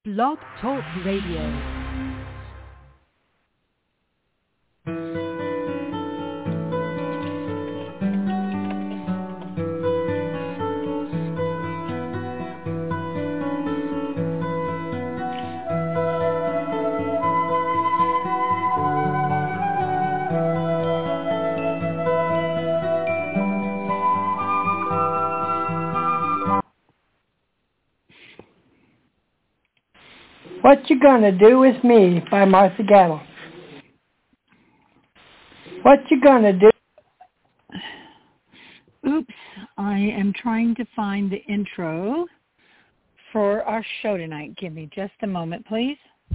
Blog Talk Radio. What You Gonna Do With Me by Martha Gattle. What you gonna do? Oops, I am trying to find the intro for our show tonight. Give me just a moment, please.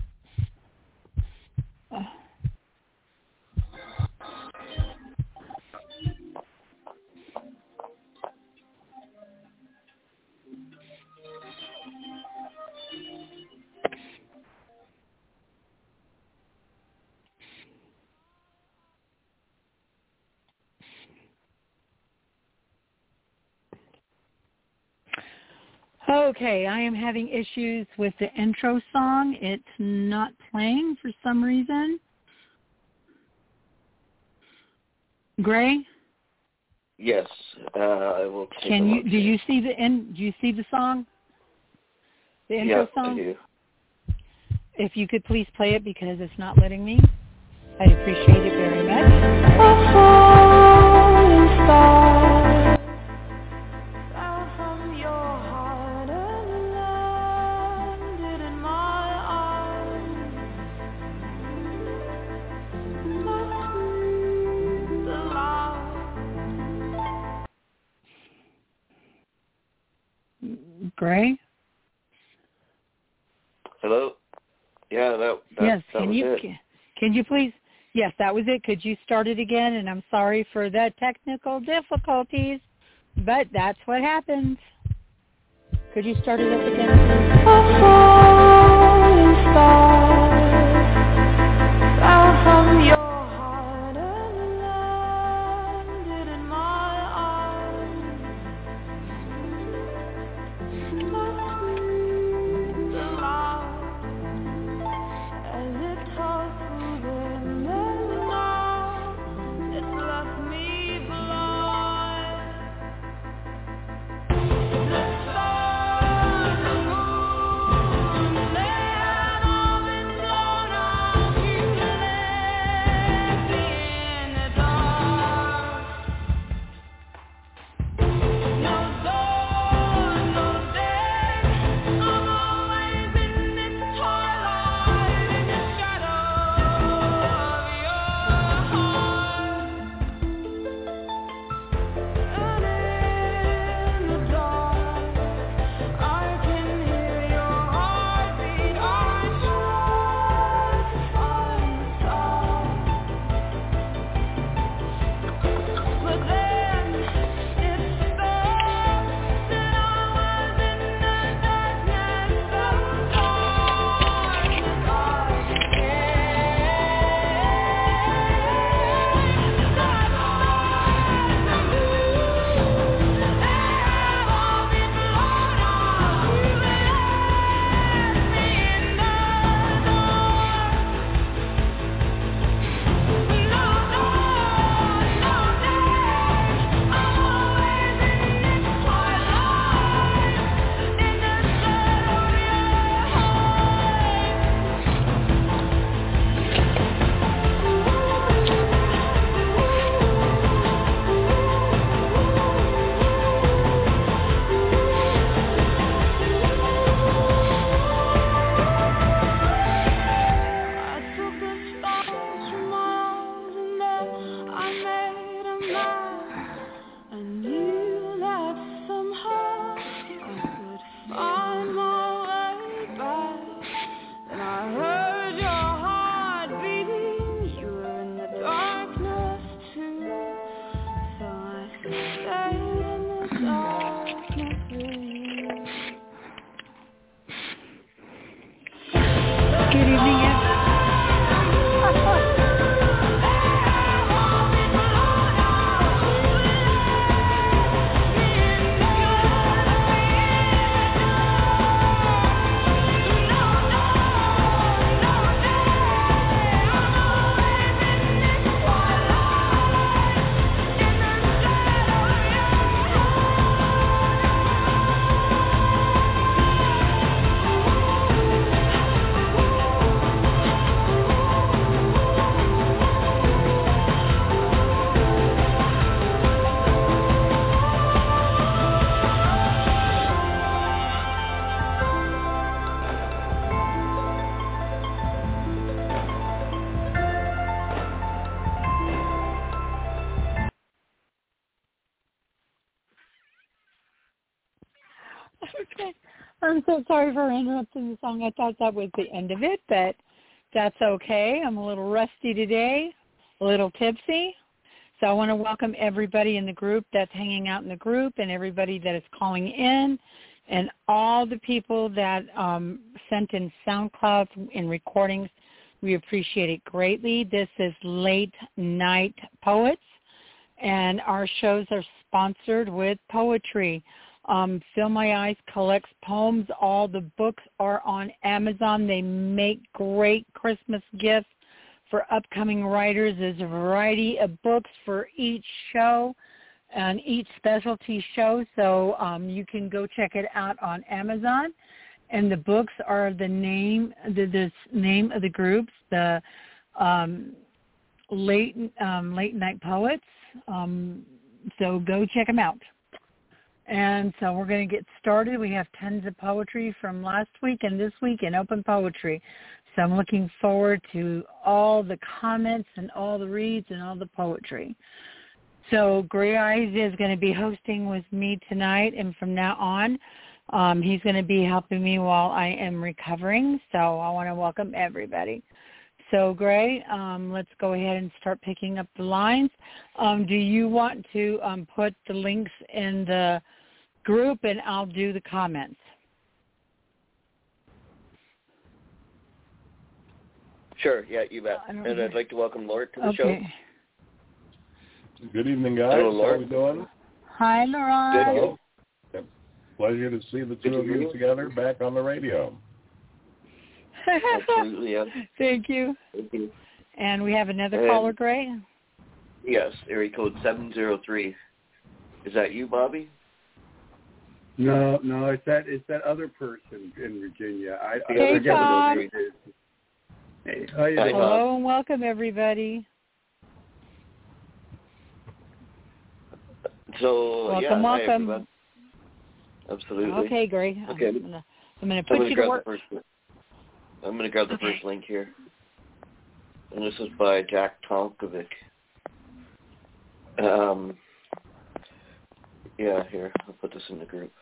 Okay, I am having issues with the intro song. It's not playing for some reason. Gray? Yes, I will take a look. Do you see the song? The intro song? I do. If you could please play it because it's not letting me. I'd appreciate it very much. A falling star. Gray? Hello? Yeah, that yes, that was it. Can you please? Yes, that was it. Could you start it again? And I'm sorry for the technical difficulties, but that's what happens. Could you start it up again, please? A falling star fell from your heart and landed in my arms. I'm so sorry for interrupting the song. I thought that was the end of it, but that's okay. I'm a little rusty today, a little tipsy. So I want to welcome everybody in the group that's hanging out in the group and everybody that is calling in and all the people that sent in SoundCloud and recordings. We appreciate it greatly. This is Late Night Poets, and our shows are sponsored with poetry. Fill My Eyes collects poems. All the books are on Amazon. They make great Christmas gifts for upcoming writers. There's a variety of books for each show and each specialty show, so you can go check it out on Amazon. And the books are the name of the groups, the Late Night Poets. So go check them out. And so we're going to get started. We have tons of poetry from last week and this week in open poetry. So I'm looking forward to all the comments and all the reads and all the poetry. So Gray Eyes is going to be hosting with me tonight, and from now on, he's going to be helping me while I am recovering. So I want to welcome everybody. So Gray, let's go ahead and start picking up the lines. Do you want to put the links in the group, and I'll do the comments? Sure, yeah, you bet. And I'd like to welcome Lort to the show. Good evening, guys. Hello, Lort. How are we doing? Hi, Laurent. Good. Pleasure to see the two of you together back on the radio. Absolutely, yeah. Thank you. Thank you. And we have another caller, Gray? Yes, area code 703. Is that you, Bobby? No, it's that other person in Virginia. I hey, forget Todd. what it is. Hey, how you doing? Hello and welcome, everybody. So, welcome. Hi, everyone. Absolutely. Okay, Gray. Okay. I'm going to put you to work. I'm going to grab the first link here. And this is by Jack Tomkovic. Yeah, here. I'll put this in the group.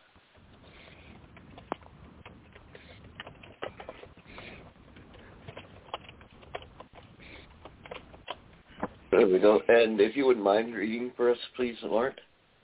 There we go. And if you wouldn't mind reading for us, please, Lort.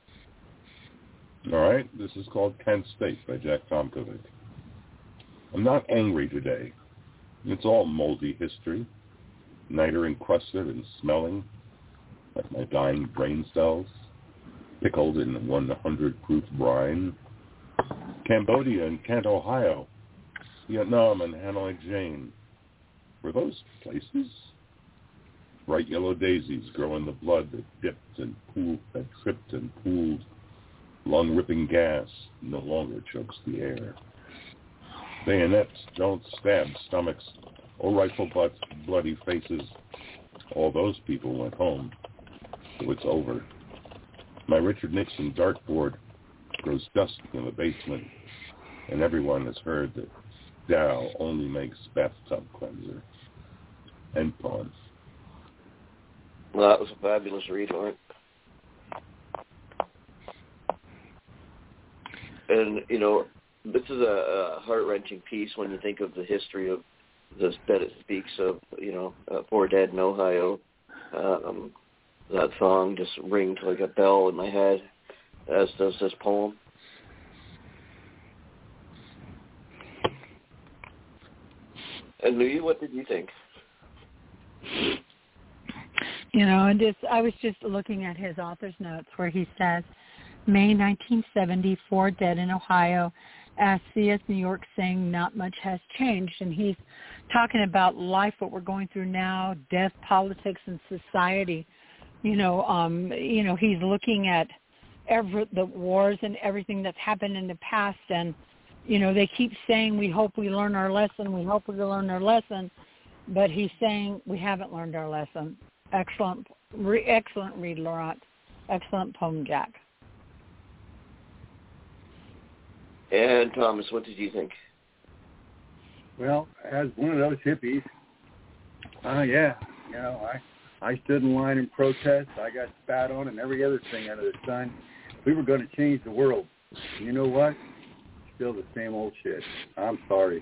All right. This is called Kent State by Jack Tomkovic. I'm not angry today. It's all moldy history, niter encrusted and smelling, like my dying brain cells, pickled in 100 proof brine. Cambodia and Kent, Ohio, Vietnam and Hanoi Jane. Were those places? Bright yellow daisies grow in the blood that dipped and pooled, that tripped and pooled. Lung-ripping gas no longer chokes the air. Bayonets don't stab stomachs or rifle butts, bloody faces. All those people went home, so it's over. My Richard Nixon dartboard grows dusty in the basement, and everyone has heard that Dow only makes bathtub cleanser. End poem. Well, that was a fabulous read, Lort. And, this is a heart-wrenching piece when you think of the history of this, that it speaks of, Poor Dead in Ohio. That song just rings like a bell in my head, as does this poem. And Louis, what did you think? I was just looking at his author's notes where he says, May 1970, 4 dead in Ohio. As C.S. New York saying not much has changed. And he's talking about life, what we're going through now, death, politics, and society. He's looking at the wars and everything that's happened in the past. And, they keep saying, we hope we learn our lesson. We hope we learn our lesson. But he's saying we haven't learned our lesson. Excellent read, Laurent. Excellent poem, Jack. And Thomas, what did you think? Well, as one of those hippies, I stood in line in protest. I got spat on and every other thing under the sun. We were going to change the world. And you know what? still the same old shit. I'm sorry.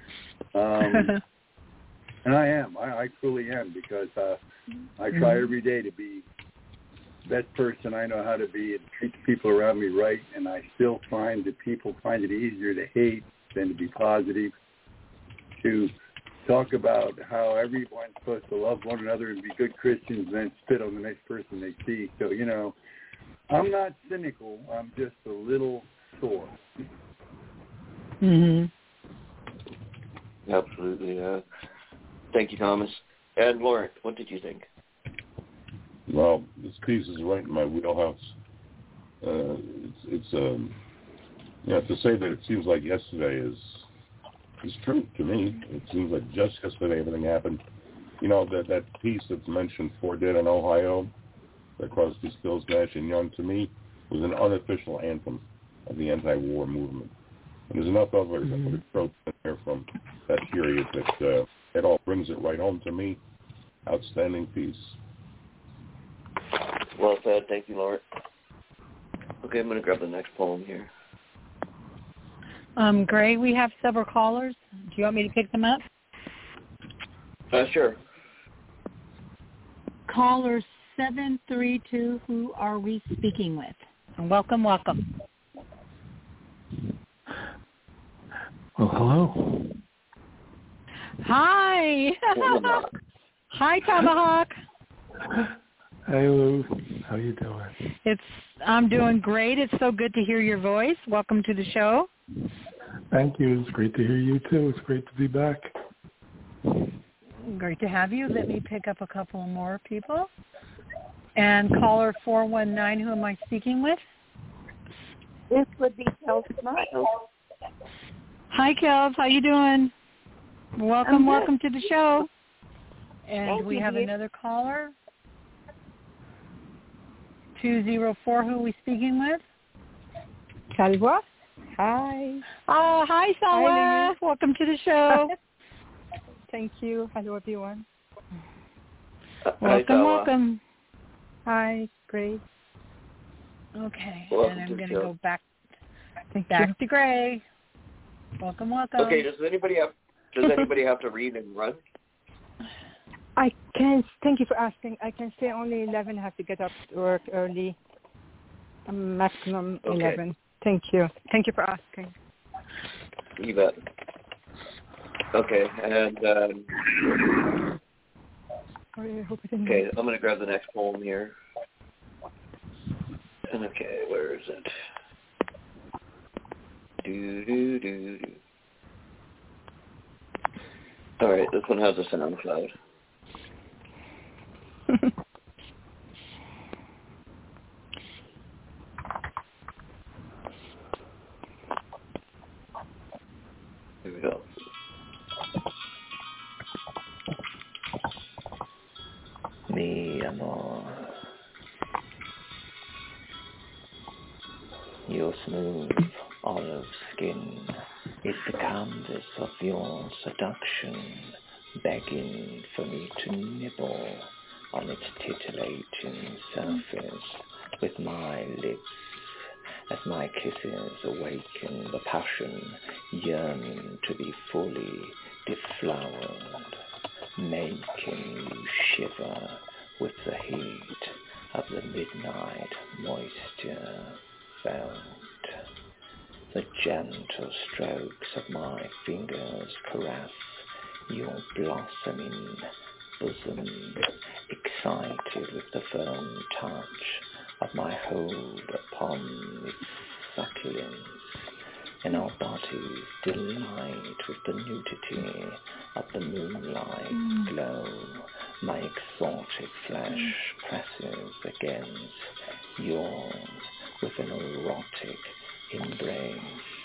And I am. I truly am, because I try every day to be the best person I know how to be and treat the people around me right, and I still find that people find it easier to hate than to be positive, to talk about how everyone's supposed to love one another and be good Christians and then spit on the next person they see. So, I'm not cynical. I'm just a little sore. Mhm. Absolutely. Thank you, Thomas. And Lauren, what did you think? Well, this piece is right in my wheelhouse. It's to say that it seems like yesterday is true to me. It seems like just yesterday everything happened. That piece that's mentioned, 4 Dead in Ohio, by Crosby, Stills, Nash and Young, to me was an unofficial anthem of the anti-war movement. And there's enough of a trope in there from that period that it all brings it right home to me. Outstanding piece. Well said. Thank you, Lauren. Okay, I'm going to grab the next poem here. Gray, we have several callers. Do you want me to pick them up? Sure. Caller 732, who are we speaking with? And welcome. Well, hello. Hi. Hi, Tomahawk. Hey, Lou. How you doing? I'm doing great. It's so good to hear your voice. Welcome to the show. Thank you. It's great to hear you, too. It's great to be back. Great to have you. Let me pick up a couple more people. And caller 419, who am I speaking with? This would be Kels Miles. Hi, Kels. How you doing? Welcome to the show. And Thank we you, have dear. another caller. 204, who are we speaking with? Salwa. Hi. Hi, Salwa. Hi, welcome to the show. Thank you. Hello, everyone. Welcome. Hi, great. Okay, Welcome and I'm to the going to show. go back Thank you. to Gray. Welcome. Okay, does anybody have to read and run? I can. Thank you for asking. I can stay only 11. I have to get up to work early. Maximum 11. Thank you. Thank you for asking. You bet. Okay, and I hope it didn't. okay, I'm going to grab the next poem here. And okay, where is it? All right, this one has a sound cloud. Here we go. Mi amor, your smooth olive skin is the canvas of your seduction, begging for me to nibble on its titillating surface with my lips, as my kisses awaken the passion yearning to be fully deflowered, making you shiver with the heat of the midnight moisture felt. The gentle strokes of my fingers caress your blossoming bosom, excited with the firm touch of my hold upon its succulence, and our bodies delight with the nudity of the moonlight glow. My exotic flesh presses against yours with an erotic embrace.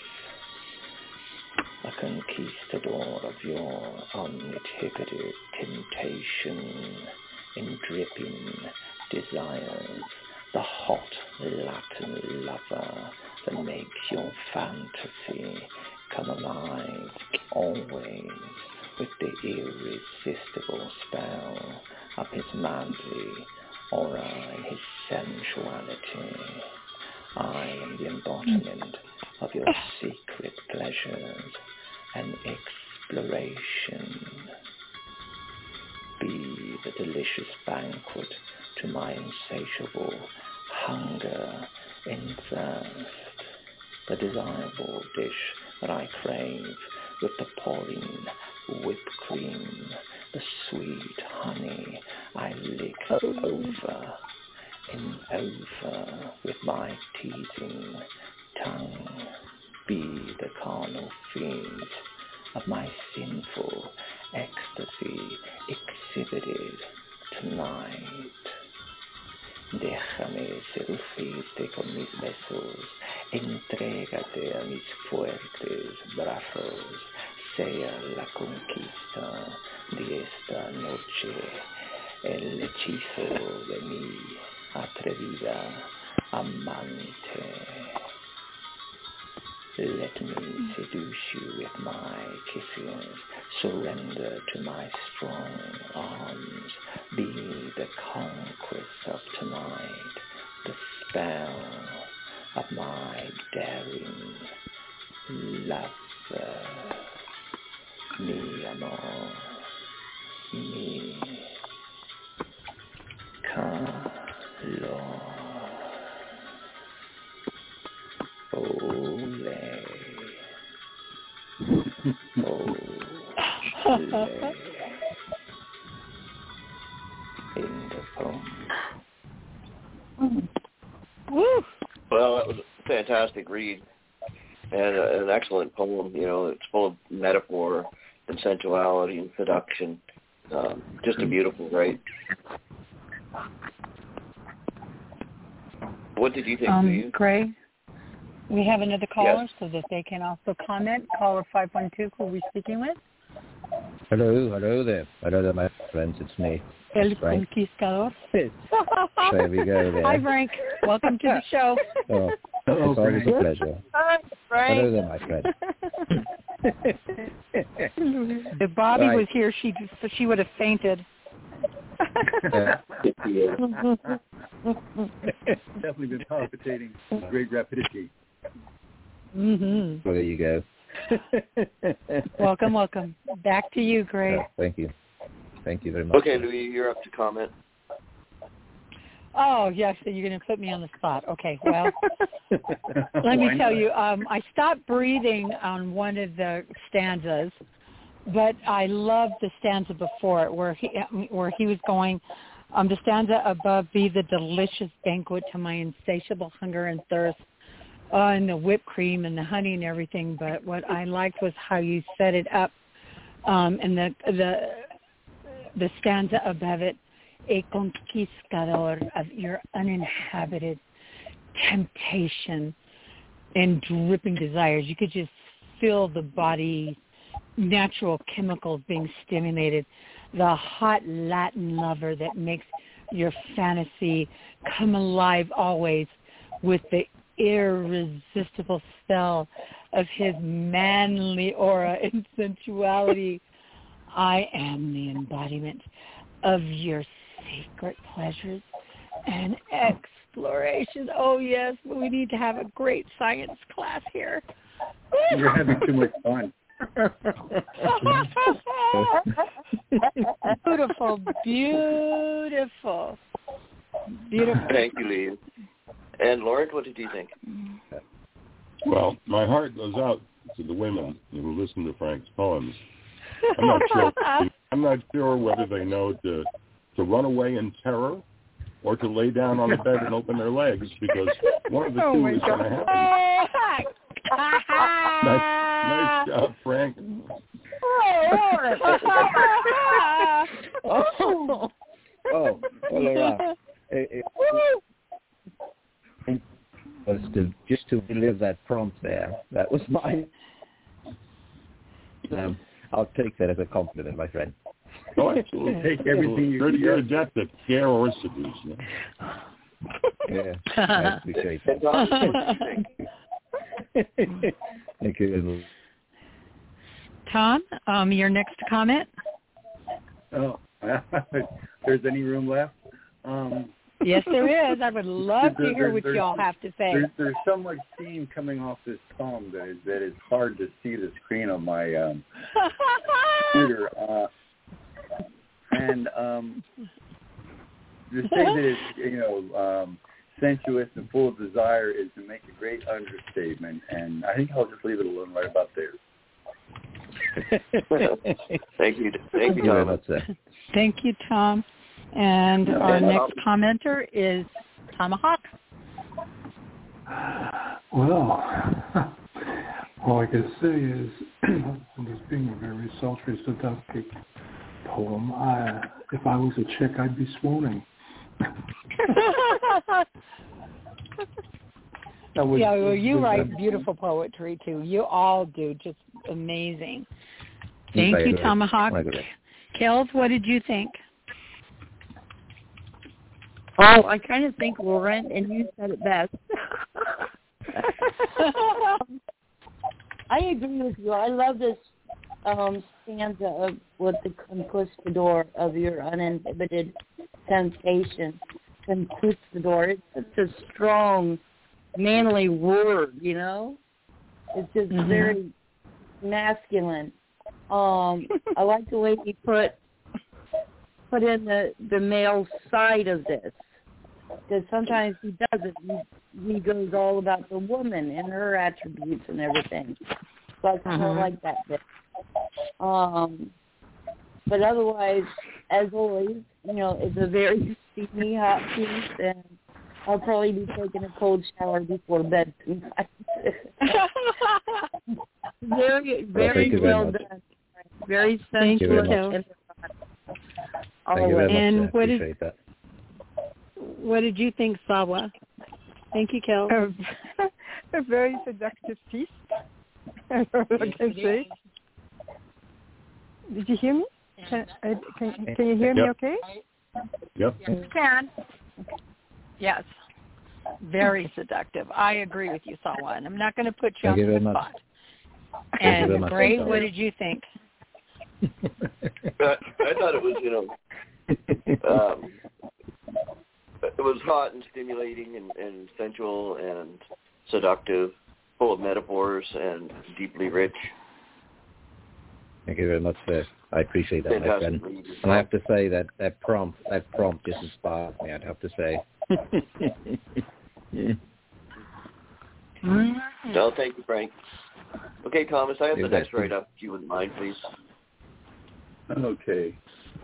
A conquistador of your uninhibited temptation in dripping desires, the hot Latin lover that makes your fantasy come alive always with the irresistible spell of his manly aura and his sensuality. I am the embodiment of your secret pleasures and exploration. Be the delicious banquet to my insatiable hunger and thirst, the desirable dish that I crave with the pouring whipped cream, the sweet honey I lick over and over with my teasing tongue. Be the carnal feast of my sinful ecstasy exhibited tonight. Déjame seducirte con mis besos, entrégate a mis fuertes brazos, sea la conquista de esta noche, el hechizo de mi atrevida amante. Let me seduce you with my kisses, surrender to my strong arms, be the conquest of tonight, the spell of my daring lover. Mi amor, mi calor. Ole. Ole. In the poem. Woo! Well, that was a fantastic read and an excellent poem. You know, it's full of metaphor and sensuality and seduction. Just a beautiful write. What did you think? Gray, we have another caller, Yes. so that they can also comment. Caller 512, who are we speaking with? Hello there, my friends. It's me. El Frank. Conquistador. There we go. There. Hi, Frank. Welcome to the show. Oh, Hello, it's always Frank. a pleasure. Hi, Frank. Hello there, my friend. If Bobby Right. was here, she would have fainted. Definitely been palpitating with great rapidity. Mm-hmm. Well, there you go. Welcome. Back to you, Gray. Thank you. Thank you very much. Okay, Louis, you're up to comment. Oh, yes, so you're going to put me on the spot. Okay, well, let me tell you, I stopped breathing on one of the stanzas, but I loved the stanza before it where he was going, the stanza above, be the delicious banquet to my insatiable hunger and thirst, and the whipped cream and the honey and everything. But what I liked was how you set it up, and the stanza above it, a conquistador of your uninhabited temptation and dripping desires. You could just feel the body, natural chemicals being stimulated, the hot Latin lover that makes your fantasy come alive always with the irresistible spell of his manly aura and sensuality. I am the embodiment of your secret pleasures and exploration. Oh, yes, we need to have a great science class here. You're having too much fun. Beautiful. Thank you, Lee. And Lauren, what did you think? Well, my heart goes out to the women who listen to Frank's poems. I'm not sure whether they know to run away in terror or to lay down on the bed and open their legs, because one of the two is going to happen. Nice job, Frank. Well, just to relive that prompt there, that was mine. I'll take that as a compliment, my friend. Oh, absolutely. Take everything You're adept at scare or seduce. Yeah, I appreciate that. Thank you. Tom, your next comment? Oh, if there's any room left. Yes, there is. I would love to hear what y'all have to say. There's so much steam coming off this poem that it's hard to see the screen on my computer. And to say that it's, sensuous and full of desire is to make a great understatement. And I think I'll just leave it alone right about there. Thank you, Tom. Thank you, Tom. And our next commenter is Tomahawk. Well, all I can say is, this being a very sultry, seductive poem, if I was a chick, I'd be swooning. You write beautiful poetry, too. You all do. Just amazing. Thank you, Tomahawk. Kels, what did you think? Oh, I kind of think, Lauren, and you said it best. I agree with you. I love this stanza of what the conquistador of your uninhibited sensation. Conquistador. It's such a strong, manly word, It's just very masculine. I like the way he put in the male side of this, because sometimes he doesn't. He goes all about the woman and her attributes and everything. So I kind of like that bit. But otherwise, as always, it's a very steamy, hot piece, and I'll probably be taking a cold shower before bed tonight. Very well done. Very sensual. Thank you very much. And I appreciate that. What did you think, Sawa? Thank you, Kel. A very seductive piece. That's all I can say. Did you hear me? Can you hear me okay? Yep. You can. Yes. Very seductive. I agree with you, Sawa. And I'm not going to put you on the spot. And Gray, what did you think? I thought it was, it was hot and stimulating and sensual and seductive, full of metaphors and deeply rich. Thank you very much, sir. I appreciate that, my friend. And I have to say that prompt just inspired me, I'd have to say. No, thank you, Frank. Okay, Thomas, I have the next write-up, if you wouldn't mind, please. Okay.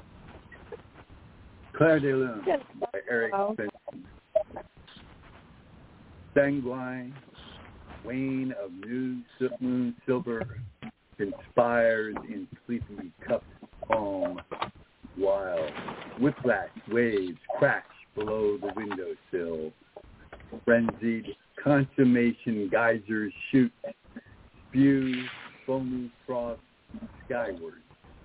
Claire de Lune by Eric Benson. Sanguine, wane of new moon silver, conspires in sleepy cupped palm, while whiplash waves crash below the windowsill. Frenzied consummation geysers shoot, spew foamy frost skyward.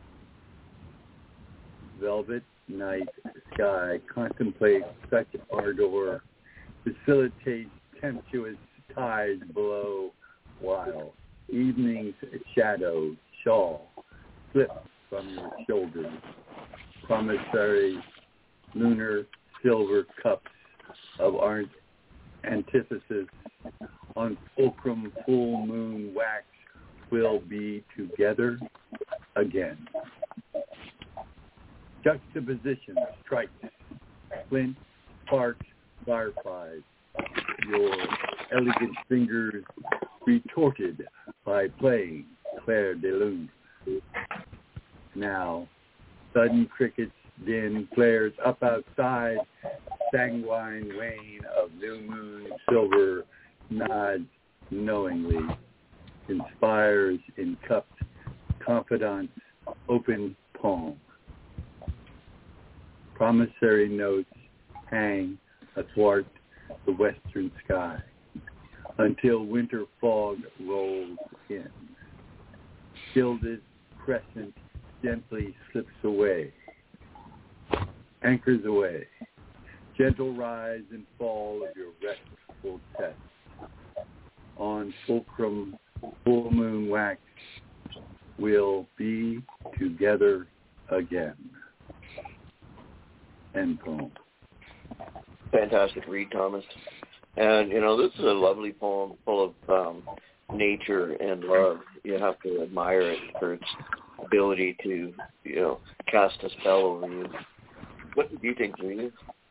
Velvet night sky contemplates such ardor, facilitates tempestuous tides below, while evening's shadow shawl slips from your shoulders. Promissory lunar silver cups of antithesis on fulcrum full moon wax will be together again. Juxtaposition strikes, flint, sparks, fireflies, your elegant fingers retorted by playing Claire de Lune. Now, sudden crickets din flares up outside, sanguine wane of new moon silver nods knowingly, inspires in cupped confidants open palm. Promissory notes hang athwart the western sky until winter fog rolls in. Gilded crescent gently slips away, anchors away. Gentle rise and fall of your restful test. On fulcrum full moon wax we'll be together again. End poem. fantastic read, Thomas. And, this is a lovely poem full of nature and love. You have to admire it for its ability to, cast a spell over you. What did you think, Julia?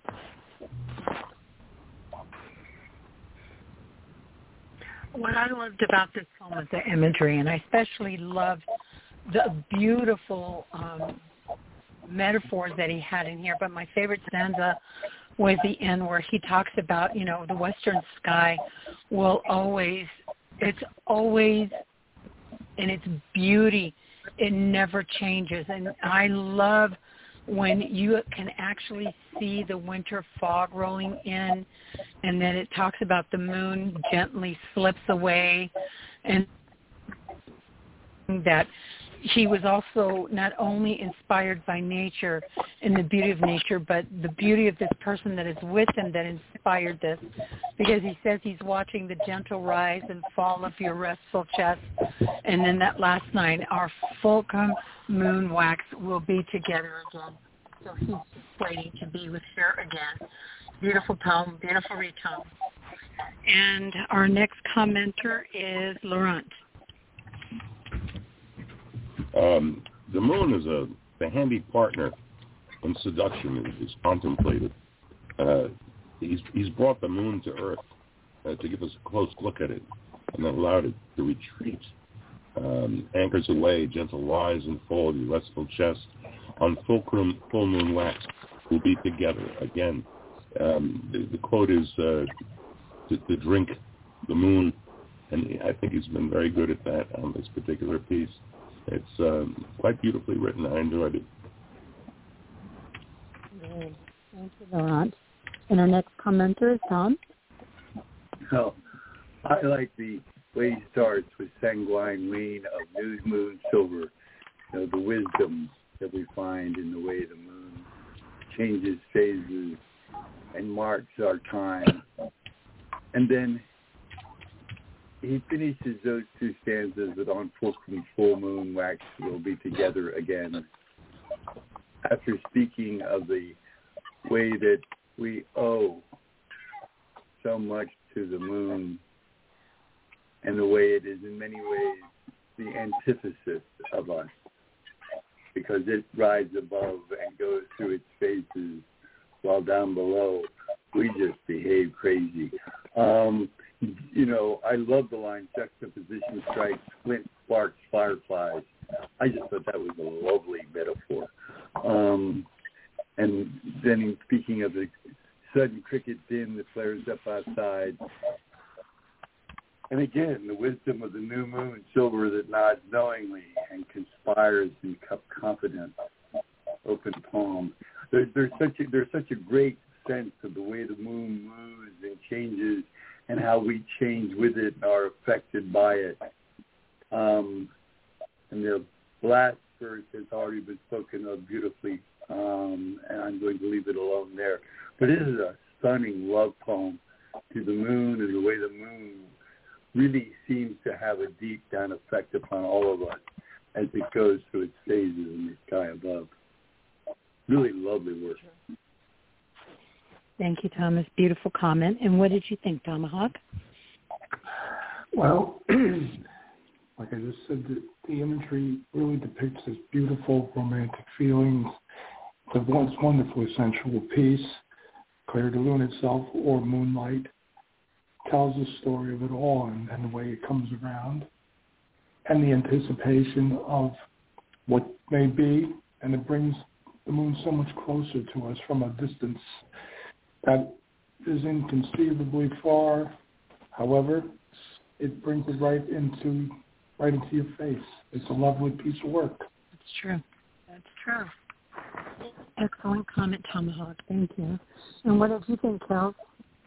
What I loved about this poem was the imagery, and I especially loved the beautiful metaphors that he had in here. But my favorite stanza was the end where he talks about, the western sky will always, it's always in its beauty. It never changes. And I love when you can actually see the winter fog rolling in, and then it talks about the moon gently slips away, and that he was also not only inspired by nature and the beauty of nature, but the beauty of this person that is with him that inspired this, because he says he's watching the gentle rise and fall of your restful chest, and then that last line, our fulcrum moon wax will be together again. So he's waiting to be with her again. Beautiful poem, beautiful read, Tom. And our next commenter is Laurent. The moon is a handy partner in seduction. It is contemplated. He's brought the moon to Earth to give us a close look at it, and allowed it to retreat. Anchors away, gentle rise and fall of your restful chest. On full moon wax, we'll be together again. The quote is to drink the moon, and I think he's been very good at that on this particular piece. It's quite beautifully written. I enjoyed it. Good. Thank you, Laurent. And our next commenter is Tom. Oh, I like the way he starts with sanguine wane of new moon silver. The wisdom that we find in the way the moon changes phases and marks our time. And then he finishes those two stanzas with on full moon wax we'll be together again. After speaking of the way that we owe so much to the moon and the way it is in many ways the antithesis of us, because it rides above and goes through its phases while down below we just behave crazy. I love the line, juxtaposition strikes, flint sparks, fireflies. I just thought that was a lovely metaphor. And then in speaking of the sudden cricket din that flares up outside, and again, the wisdom of the new moon, silver that nods knowingly and conspires in confidence, open palm. There's such a great sense of the way the moon moves and changes, and how we change with it and are affected by it. And the last verse has already been spoken of beautifully, and I'm going to leave it alone there. But it is a stunning love poem to the moon, and the way the moon really seems to have a deep down effect upon all of us as it goes through its phases in the sky above. Really lovely work. Thank you, Thomas. Beautiful comment. And what did you think, Tomahawk? Well, like I just said, the imagery really depicts this beautiful romantic feelings. It's a wonderfully sensual piece. Clair de Lune itself, or Moonlight, tells the story of it all and the way it comes around and the anticipation of what may be, and it brings the moon so much closer to us from a distance that is inconceivably far. However, it brings it right into your face. It's a lovely piece of work. That's true. That's true. Excellent comment, Tomahawk. Thank you. And what did you think, Kel?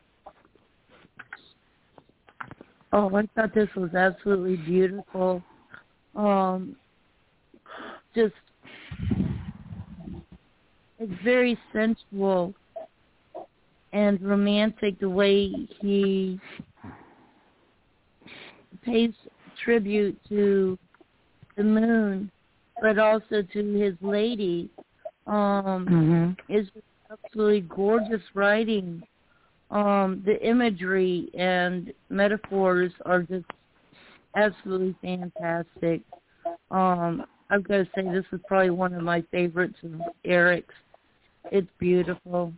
Oh, I thought this was absolutely beautiful. Just, it's very sensual and romantic the way he pays tribute to the moon, but also to his lady. It's absolutely gorgeous writing. The imagery and metaphors are just absolutely fantastic. I've got to say this is probably one of my favorites of Eric's. It's beautiful.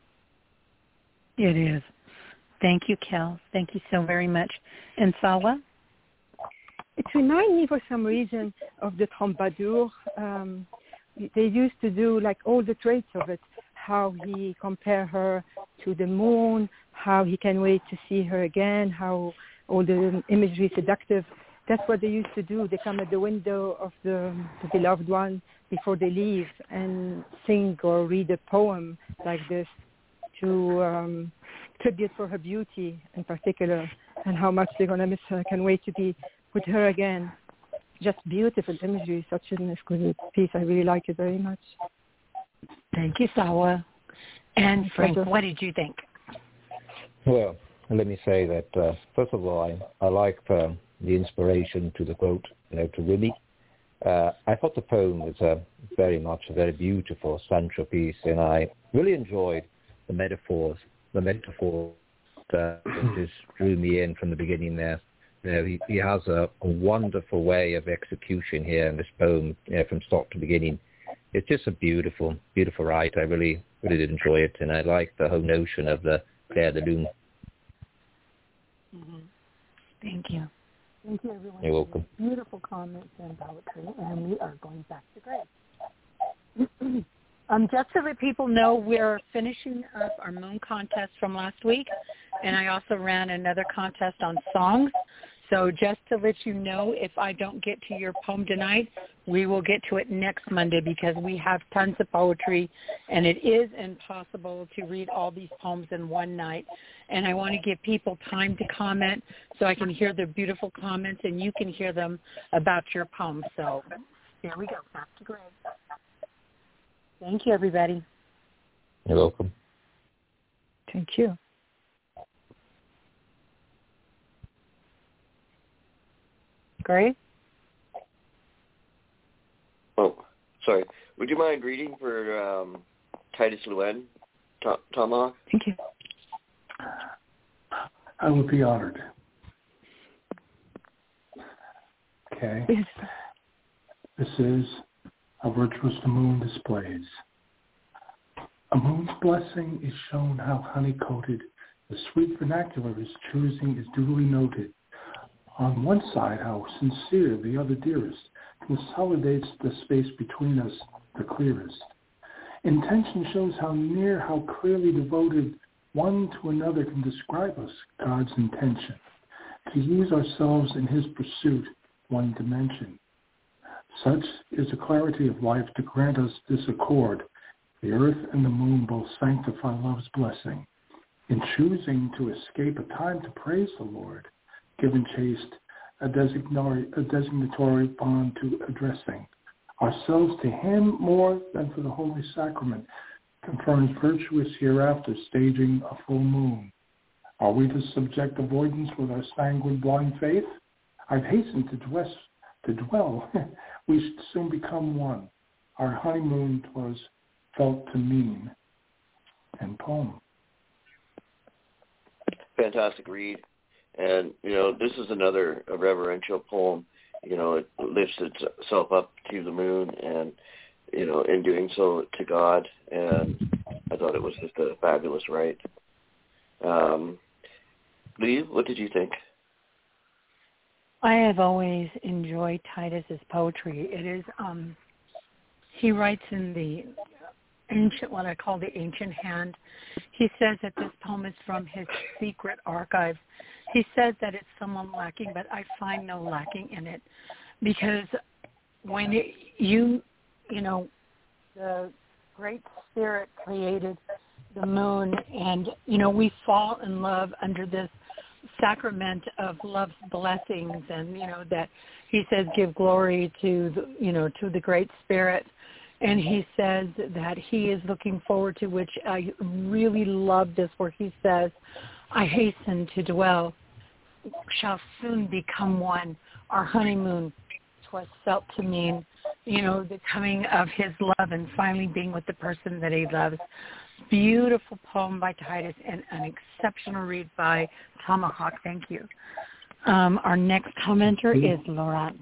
It is. Thank you, Kel. Thank you so very much. And Sawa? It reminds me for some reason of the Troubadour. They used to do like all the traits of it, how he compare her to the moon, how he can wait to see her again, how all the imagery is seductive. That's what they used to do. They come at the window of the beloved one before they leave and sing or read a poem like this to tribute for her beauty in particular and how much they're going to miss her. Can't wait to be with her again. Just beautiful imagery, such an exquisite piece. I really like it very much. Thank you, Sawa. And Frank, what did you think? Well, let me say that, first of all, I liked the inspiration to the quote, to Rumi. I thought the poem was very much a very beautiful central piece, and I really enjoyed the metaphors that just drew me in from the beginning there. He has a wonderful way of execution here in this poem, from start to beginning. It's just a beautiful, beautiful write. I really did enjoy it, and I like the whole notion of the Clair de Lune. Mm-hmm. Thank you. Thank you, everyone. You're welcome. Beautiful comments and poetry, and we are going back to Grace. Just so that people know, we're finishing up our moon contest from last week, and I also ran another contest on songs. So just to let you know, if I don't get to your poem tonight, we will get to it next Monday because we have tons of poetry, and it is impossible to read all these poems in one night. And I want to give people time to comment so I can hear their beautiful comments, and you can hear them about your poem. So here we go. Back to Grace. Thank you, everybody. You're welcome. Thank you. Grace? Oh, sorry. Would you mind reading for Titus Luen, Tomahawk? Thank you. I would be honored. Okay. Yes. This is how virtuous the moon displays. A moon's blessing is shown how honey-coated the sweet vernacular is choosing is duly noted. On one side, how sincere, the other dearest, consolidates the space between us the clearest. Intention shows how near, how clearly devoted one to another can describe us, God's intention, to use ourselves in his pursuit, one dimension. Such is the clarity of life to grant us this accord. The earth and the moon both sanctify love's blessing. In choosing to escape a time to praise the Lord, given chaste, a designatory bond to addressing ourselves to him more than for the holy sacrament, confirms virtuous hereafter staging a full moon. Are we to subject avoidance with our sanguine blind faith? I've hastened to dwell. We should soon become one. Our honeymoon 'twas felt to mean. And poem. Fantastic read. And, this is another reverential poem. It lifts itself up to the moon and, in doing so to God. And I thought it was just a fabulous write. Lee, what did you think? I have always enjoyed Titus's poetry. It is, he writes in the ancient, what I call the ancient hand. He says that this poem is from his secret archive. He says that it's somewhat lacking, but I find no lacking in it because when the Great Spirit created the moon and, we fall in love under this sacrament of love's blessings and, that he says give glory to the Great Spirit. And he says that he is looking forward to, which I really love this, where he says, I hasten to dwell, shall soon become one. Our honeymoon, 'twas felt to mean, the coming of his love and finally being with the person that he loves. Beautiful poem by Titus and an exceptional read by Tomahawk. Thank you. Our next commenter is Laurent.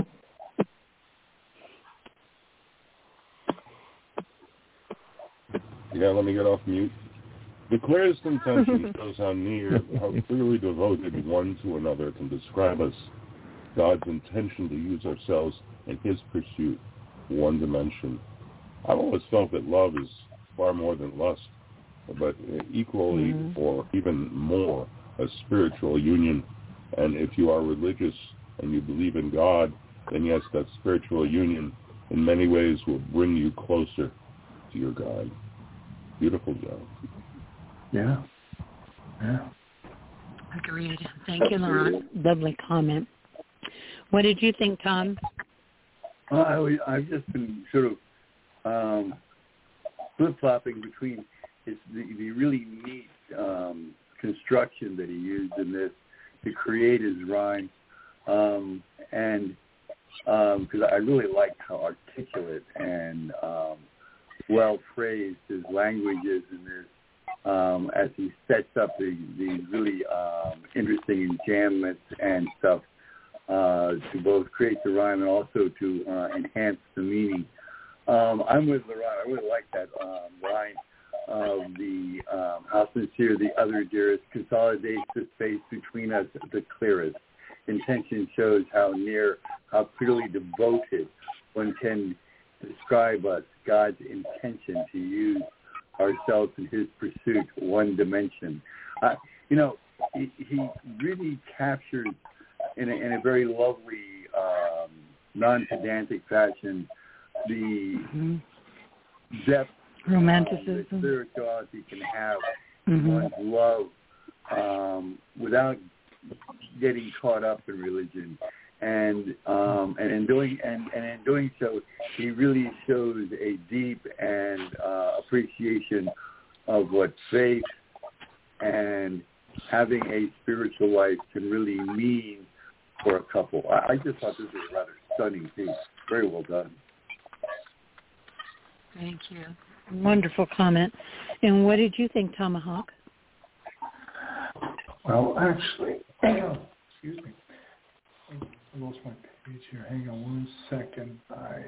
Yeah, let me get off mute. The clearest intention shows how clearly devoted one to another can describe us. God's intention to use ourselves in his pursuit, one dimension. I've always felt that love is far more than lust, but equally or even more a spiritual union. And if you are religious and you believe in God, then yes, that spiritual union in many ways will bring you closer to your God. Beautiful job. Yeah. Agreed. Thank you, Laurent. Lovely comment. What did you think, Tom? I've just been sort of flip-flopping between the really neat construction that he used in this to create his rhyme, and because I really liked how articulate and well-phrased his language is in this, as he sets up these really interesting enjambments and stuff to both create the rhyme and also to enhance the meaning. I'm with Laurent. I really like that line of the how sincere the other dearest consolidates the space between us the clearest. Intention shows how near, how clearly devoted one can describe us, God's intention to use ourselves in his pursuit, one dimension. He really captures in a very lovely, non-pedantic fashion the depth, romanticism, the spirituality can have one's love without getting caught up in religion, and in doing so, he really shows a deep and appreciation of what faith and having a spiritual life can really mean for a couple. I just thought this was a rather stunning piece. Very well done. Thank you. Wonderful comment. And what did you think, Tomahawk? Well, actually, excuse me. I lost my page here. Hang on one second.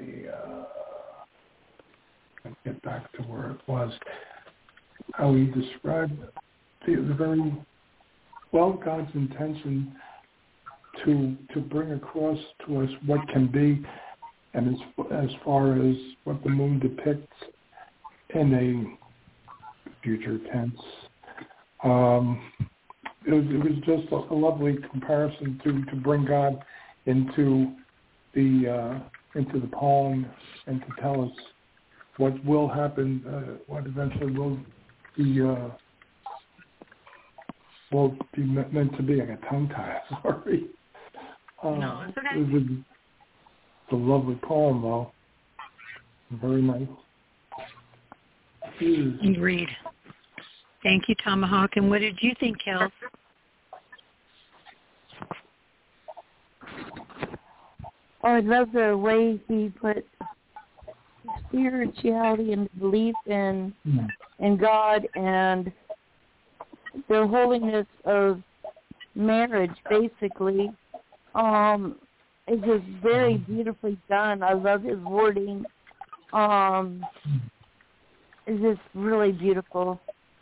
I'll get back to where it was. How he described the very well God's intention to bring across to us what can be, and as far as what the moon depicts in a future tense. It was just a lovely comparison to bring God into the poem and to tell us what will happen, what eventually will be meant to be. I got tongue-tied, sorry. No, it's okay. It was a lovely poem, though. Very nice. Agreed. Thank you, Tomahawk. And what did you think, Kels? Oh, I love the way he put spirituality and belief in God and the holiness of marriage, basically. It's just very beautifully done. I love his wording. It's just really beautiful.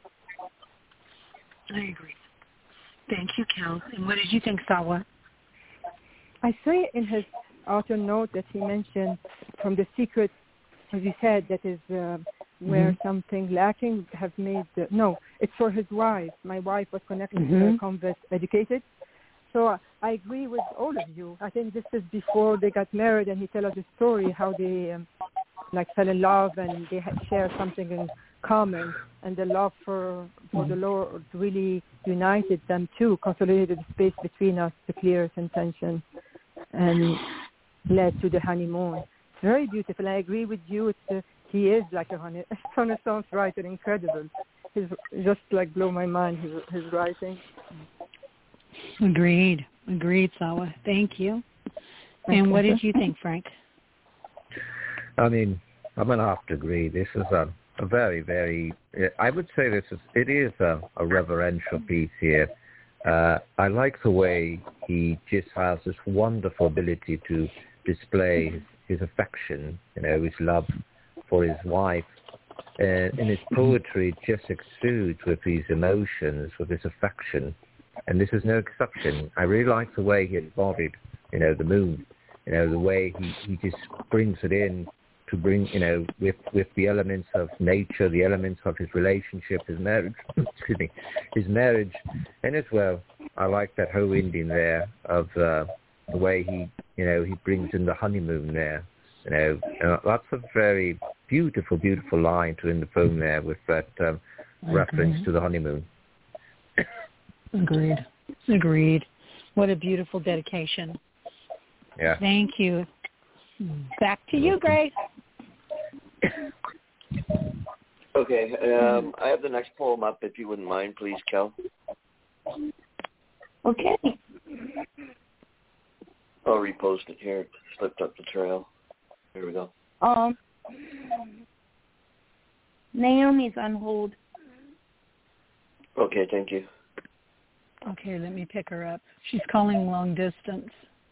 I agree. Thank you, Kels. And what did you think, Sawa? I say in his author note that he mentioned from the secret, as you said, that is where something lacking have made... no, it's for his wife. My wife was connected to a convent educated. So I agree with all of you. I think this is before they got married, and he tells us a story how they fell in love and they had shared something in common, and the love for the Lord really united them too, consolidated the space between us, the clearest intention, and led to the honeymoon. It's very beautiful. I agree with you. He is like a Renaissance writer, incredible. He's just blow my mind, his writing. Agreed, Sawa. Thank you. And what did you think, Frank? I mean, I'm going to have to agree. This is a very, very, I would say it is a reverential piece here. I like the way he just has this wonderful ability to display his affection, his love for his wife. And his poetry just exudes with these emotions, with this affection. And this is no exception. I really like the way he embodied, the moon, the way he just brings it in to bring, with the elements of nature, the elements of his relationship, his marriage, his marriage. And as well, I like that whole ending there of the way he brings in the honeymoon there. That's a very beautiful, beautiful line to end the poem there with that reference to the honeymoon. Agreed. What a beautiful dedication. Yeah. Thank you. Back to you, Grace. Okay. I have the next poem up, if you wouldn't mind, please, Kel. Okay. I'll repost it here. It slipped up the trail. Here we go. Naomi's on hold. Okay, thank you. Okay, let me pick her up. She's calling long distance.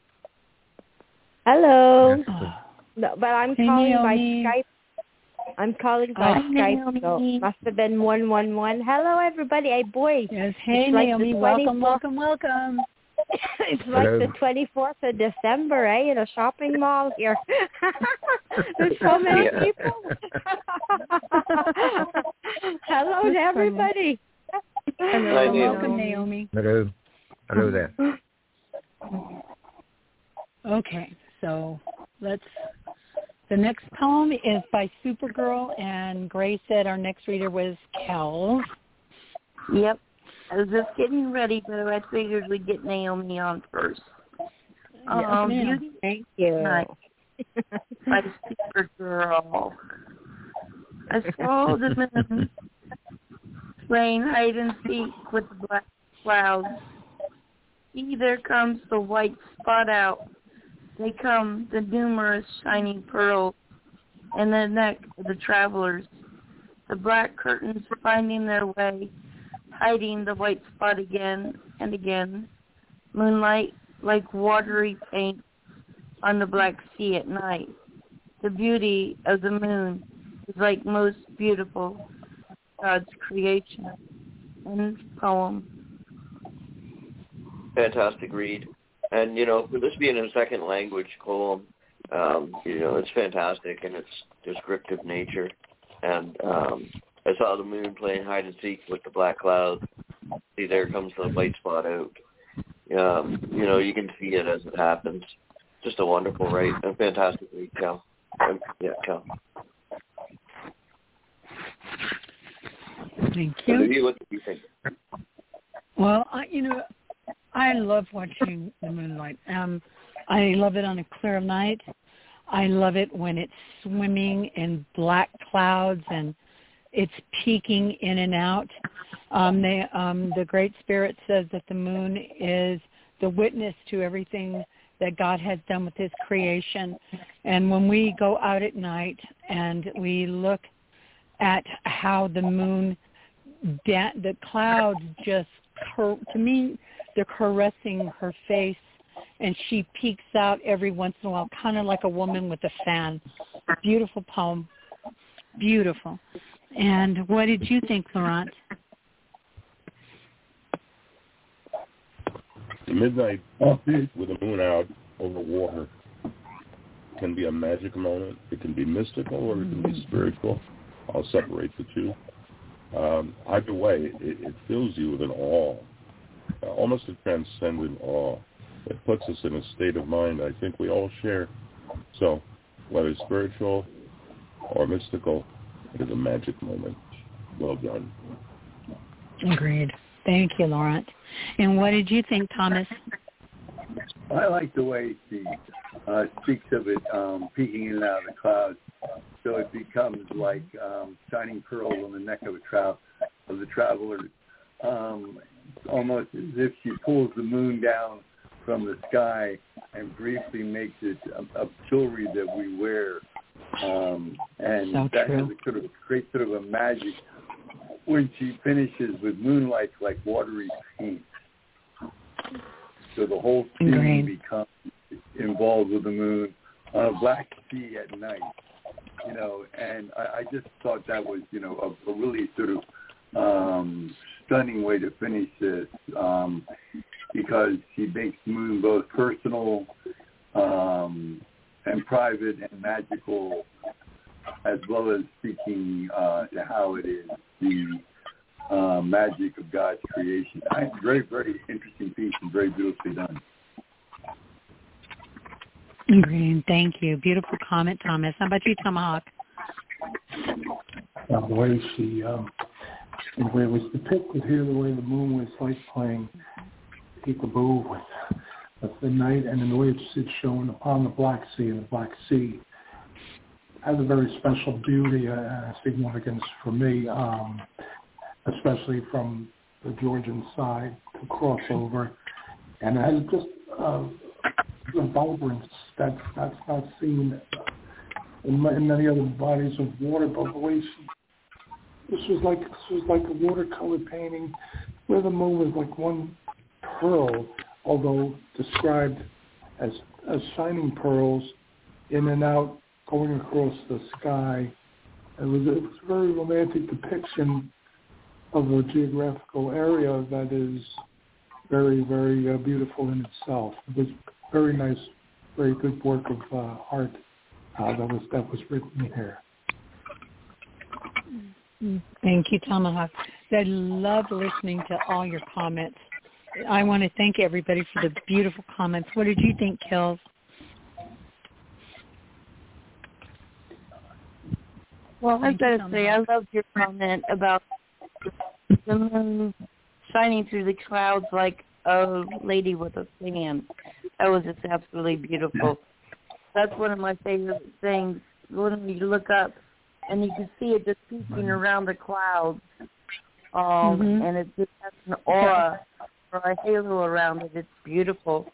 Hello. No, but I'm calling Naomi. by Skype. I'm calling by Skype, so it must have been 111. Hello, everybody. Hey, boys. Yes, hey, it's Naomi. Like welcome. It's like the 24th of December, in a shopping mall here. There's so many people. Hello to everybody. Hello, welcome, Naomi. Hello there. Okay, so the next poem is by Supergirl, and Grace said our next reader was Kel. Yep. I was just getting ready, but I figured we'd get Naomi on first. Beauty. Thank you. Night by Supergirl. I saw the moon playing hide and seek with the black clouds. See, there comes the white spot out. They come, the numerous shining pearls, in the neck of the travelers. The black curtains finding their way, hiding the white spot again and again. Moonlight like watery paint on the black sea at night. The beauty of the moon is like most beautiful God's creation. End poem. Fantastic read. And, for this being a second language poem, it's fantastic in its descriptive nature. And I saw the moon playing hide and seek with the black clouds. See, there comes the white spot out. You can see it as it happens. Just a wonderful write. A fantastic read, Cal. Cal. Thank you. What do you think? Well, I love watching the moonlight. I love it on a clear night. I love it when it's swimming in black clouds and it's peeking in and out. The Great Spirit says that the moon is the witness to everything that God has done with his creation. And when we go out at night and we look at how the moon, the clouds just, to me, they're caressing her face, and she peeks out every once in a while, kind of like a woman with a fan. Beautiful poem. Beautiful. And what did you think, Laurent? The midnight with the moon out over water can be a magic moment. It can be mystical or it can be spiritual. I'll separate the two. Either way, it fills you with an awe, almost a transcendent awe. It puts us in a state of mind I think we all share. So whether spiritual or mystical, it is a magic moment. Well done. Agreed. Thank you, Laurent. And what did you think, Thomas? I like the way she speaks of it peeking in and out of the clouds, so it becomes like shining pearls on the neck of the traveler. Almost as if she pulls the moon down from the sky and briefly makes it a jewelry that we wear And so that true. has a sort of great sort of a magic when she finishes with moonlight like watery paint. So the whole scene becomes involved with the moon on a black sea at night, you know, and I just thought that was, you know, a really sort of stunning way to finish this, because she makes the moon both personal and private and magical, as well as speaking to how it is the magic of God's creation. Very, very interesting piece and very beautifully done. Great. Thank you. Beautiful comment, Thomas. How about you, Tomahawk? The way she, the way it was depicted here, the way the moon was like playing peekaboo with the night, and the way it's shown upon the Black Sea, and the Black Sea has a very special beauty and significance for me, especially from the Georgian side to cross over, and it has just the vibrance that's not seen in many other bodies of water. But the way this was like a watercolor painting where the moon was like one pearl, although described as shining pearls in and out going across the sky. It was a very romantic depiction of a geographical area that is very, very beautiful in itself. It was very nice, very good work of art that was written here. Thank you, Tomahawk. I love listening to all your comments. I want to thank everybody for the beautiful comments. What did you think, Kels? Well, I've got to say, I loved your comment about the moon shining through the clouds like a lady with a fan. That was just absolutely beautiful. That's one of my favorite things. When you look up and you can see it just peeking around the clouds, and it just has an aura or a halo around it. It's beautiful.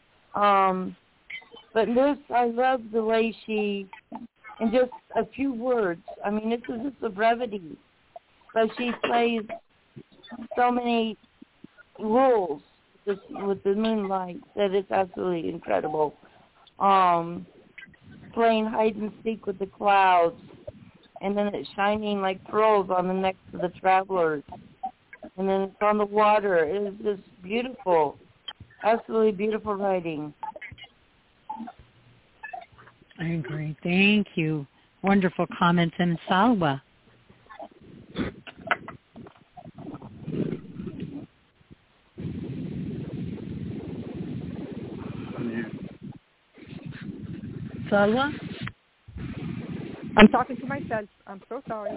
But Liz, I love the way she, in just a few words, I mean, this is just a brevity, but she plays so many rules with the moonlight that it's absolutely incredible. Playing hide and seek with the clouds, and then it's shining like pearls on the necks of the travelers, and then it's on the water. It is just beautiful, absolutely beautiful writing. I agree. Thank you. Wonderful comments. And Salwa. Salwa? I'm talking to myself. I'm so sorry.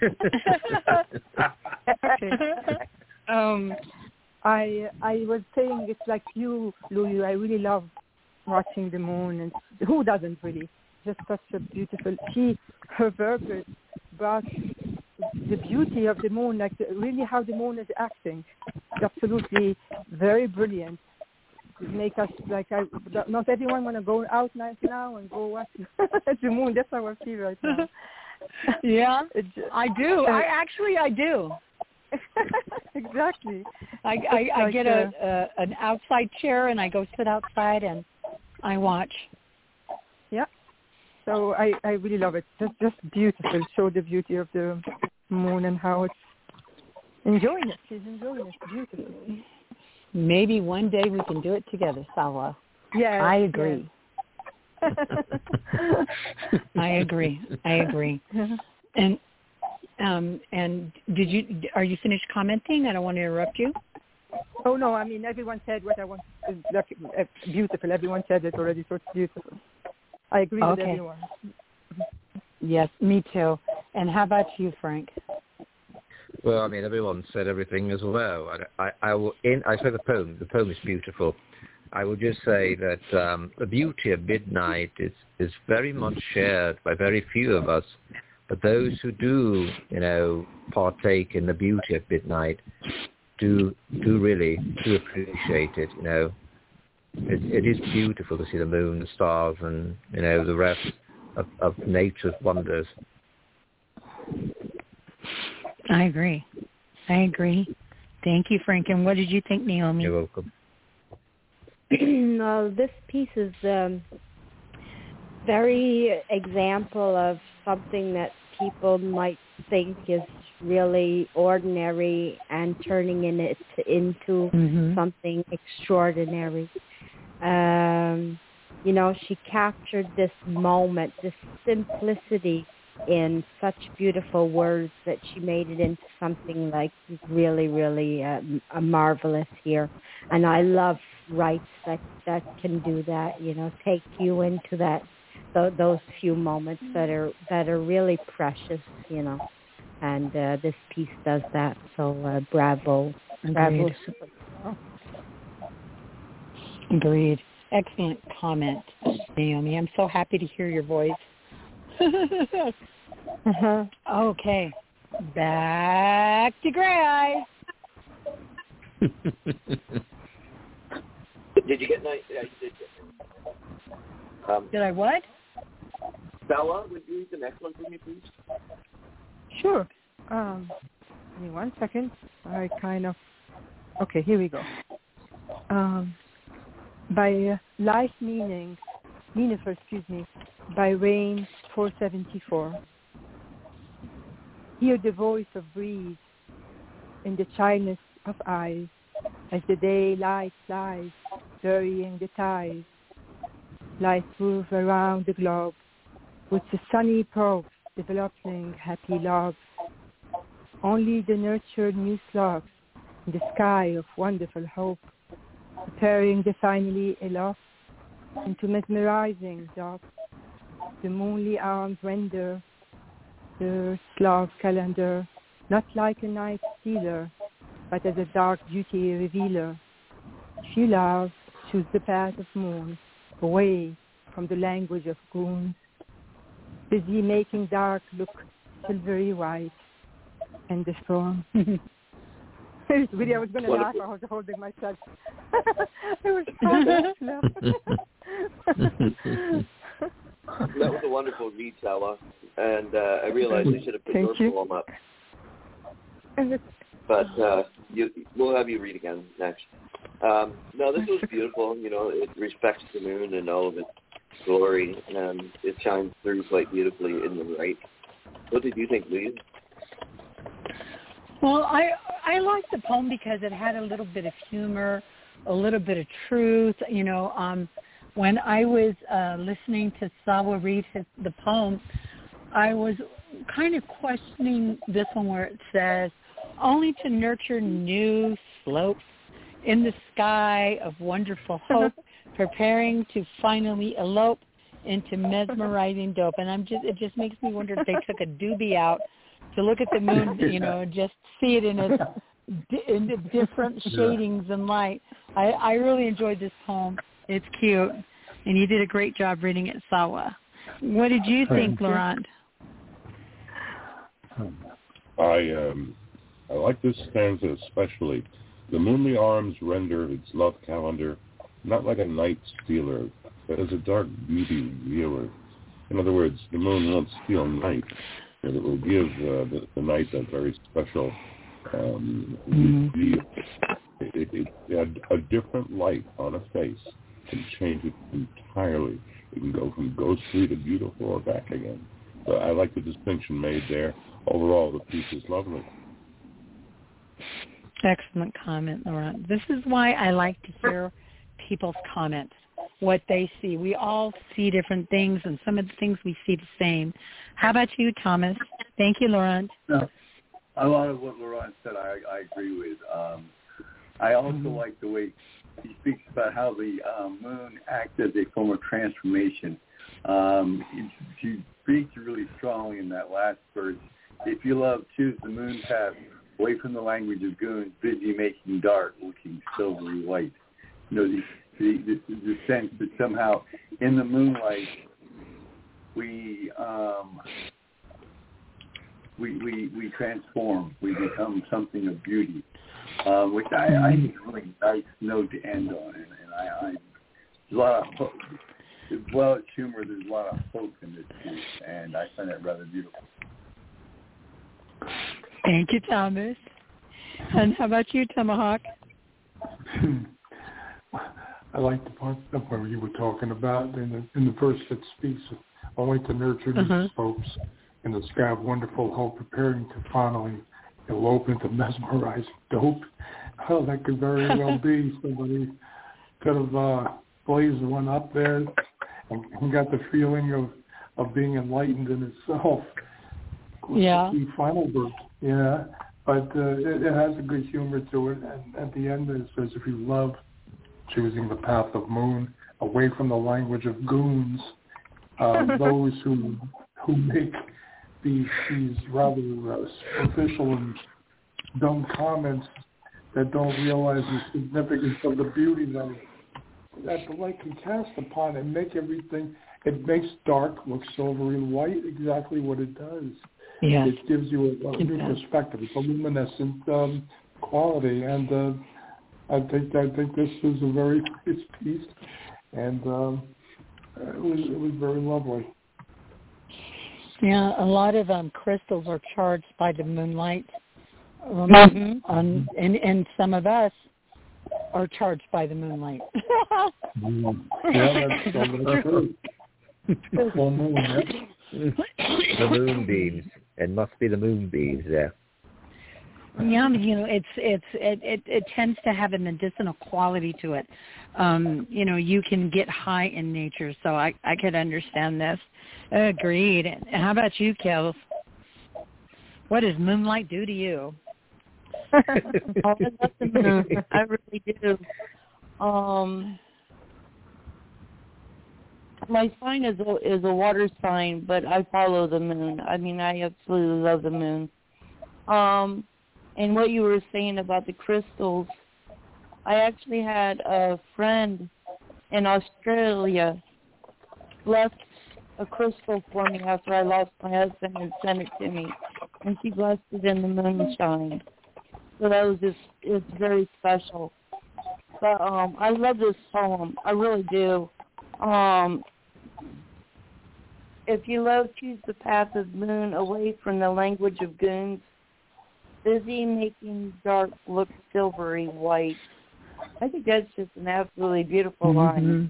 I was saying it's like you, Louie. I really love watching the moon, and who doesn't really? Just such a beautiful. Her verbiage brought the beauty of the moon, like really how the moon is acting. Absolutely, very brilliant. It make us like not everyone want to go out now and go watch the moon. That's how I feel right now. Yeah, I do. I do. Exactly. I get an outside chair and I go sit outside and I watch. Yeah. So I really love it. Just beautiful. Show the beauty of the moon and how it's enjoying it. She's enjoying it. Beautiful. Maybe one day we can do it together, Salwa. Yeah. I agree. Yes. I agree. And are you finished commenting? I don't want to interrupt you. Oh no, I mean everyone said what I want. Beautiful. Everyone said it already, so it's beautiful. I agree with everyone. Yes, me too. And how about you, Frank? Well, I mean, everyone said everything as well. I said the poem. The poem is beautiful. I would just say that the beauty of midnight is very much shared by very few of us. But those who do, partake in the beauty of midnight, do really appreciate it. It is beautiful to see the moon, the stars, and the rest. of nature's wonders. I agree. Thank you, Frank. And what did you think, Naomi? You're welcome. Well, this piece is very example of something that people might think is really ordinary and turning it into something extraordinary. She captured this moment, this simplicity in such beautiful words that she made it into something like really, really marvelous here. And I love rights that can do that, take you into that those few moments that are really precious, and this piece does that. So bravo. Bravo. Agreed. Excellent comment, Naomi. I'm so happy to hear your voice. Okay. Back to Gray Eye. Did you get nice? Yeah, you did. Did I what? Bella, would you read the next one for me, please? Sure. Give me 1 second. Okay, here we go. By Life Meanifer, by Rain 474. Hear the voice of breeze in the childness of eyes as the daylight flies, burying the ties. Life moves around the globe with the sunny probes developing happy loves. Only the nurtured new slugs in the sky of wonderful hope, preparing the finally aloft into mesmerizing dove. The moonly arms render the slug calendar, not like a night stealer, but as a dark beauty revealer. If you love, choose the path of moon, away from the language of goons, busy making dark look silvery white, and the storm. Really, I was going to laugh. I was holding myself. It was That was a wonderful read, Sala, and I realized I should have put your poem up. But we'll have you read again next. No, this was beautiful. It respects the moon and all of its glory, and it shines through quite beautifully in the right. What did you think, Lee? Well, I liked the poem because it had a little bit of humor, a little bit of truth. When I was listening to Sawa read the poem, I was kind of questioning this one where it says, only to nurture new slopes in the sky of wonderful hope, preparing to finally elope into mesmerizing dope. And it just makes me wonder if they took a doobie out to look at the moon, and just see it in the different shadings and light. I really enjoyed this poem. It's cute. And you did a great job reading it, Sawa. What did you think, Laurent? I like this stanza especially. The moonly arms render its love calendar, not like a night stealer, but as a dark beauty viewer. In other words, the moon won't steal night, and it will give the night that very special a different light on a face can change it entirely. It can go from ghostly to beautiful or back again. So I like the distinction made there. Overall, the piece is lovely. Excellent comment, Laurent. This is why I like to hear people's comments, what they see. We all see different things, and some of the things we see the same. How about you, Thomas? Thank you, Laurent. A lot of what Laurent said I agree with. I also like the way he speaks about how the moon acts as a form of transformation. She speaks really strongly in that last verse. If you love, choose the moon path, away from the language of goons, busy making dark, looking silvery white. The sense that somehow in the moonlight we transform, we become something of beauty. Which I think is a really nice note to end on, and I a lot of as well as humor, there's a lot of hope in this piece, and I find it rather beautiful. Thank you, Thomas. And how about you, Tomahawk? I like the part of where you were talking about in the verse that speaks only to nurture these hopes in the sky of wonderful hope, preparing to finally elope into mesmerizing dope. Oh, that could very well be somebody could have blazed one up there and got the feeling of being enlightened in itself. Yeah. The final verse, yeah. But it has a good humor to it. And at the end it says, if you love choosing the path of moon, away from the language of goons, those who make these rather superficial and dumb comments that don't realize the significance of the beauty that the light can cast upon and make everything. It makes dark look silvery white, exactly what it does. Yeah. It gives you a new perspective. It's a luminescent quality, and I think this is a very nice piece, and it was very lovely. Yeah, a lot of crystals are charged by the moonlight, and some of us are charged by the moonlight. Yeah, that's true. Full moon, yeah. The moonbeams. It must be the moonbeams there. Yeah, it tends to have a medicinal quality to it. You can get high in nature, so I could understand this. Agreed. How about you, Kels? What does moonlight do to you? I love the moon. I really do. My sign is a water sign, but I follow the moon. I mean, I absolutely love the moon. And what you were saying about the crystals, I actually had a friend in Australia left a crystal for me after I lost my husband and sent it to me, and she blessed it in the moonshine. So that was it's very special. But I love this poem. I really do. If you love, choose the path of moon, away from the language of goons, busy making dark look silvery white. I think that's just an absolutely beautiful line.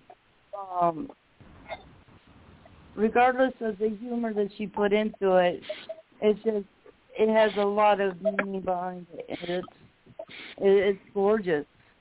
Regardless of the humor that she put into it, it has a lot of meaning behind it. And it's gorgeous.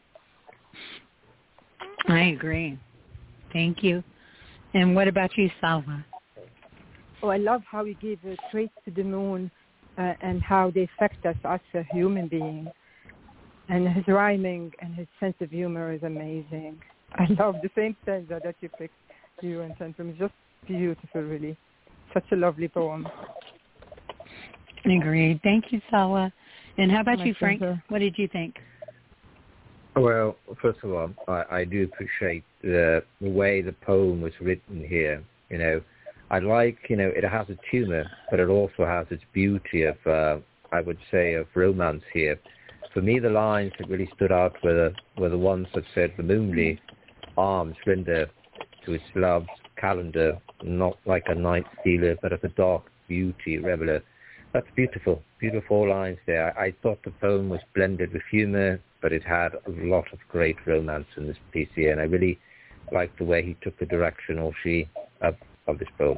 I agree. Thank you. And what about you, Salwa? Oh, I love how he gave traits to the moon and how they affect us as a human being. And his rhyming and his sense of humor is amazing. I love the same stanza that you picked, you and sent from. It's just beautiful, really. Such a lovely poem. Agreed. Thank you, Salwa. And how about you, Frank? What did you think? Well, first of all, I do appreciate the way the poem was written here. I like, it has its humor, but it also has its beauty of, I would say, of romance here. For me, the lines that really stood out were the ones that said, the moonly arms render to its love's calendar, not like a night stealer, but as a dark beauty reveler. That's beautiful, beautiful lines there. I thought the poem was blended with humor, but it had a lot of great romance in this piece here, and I really liked the way he took the direction, or she, of this poem.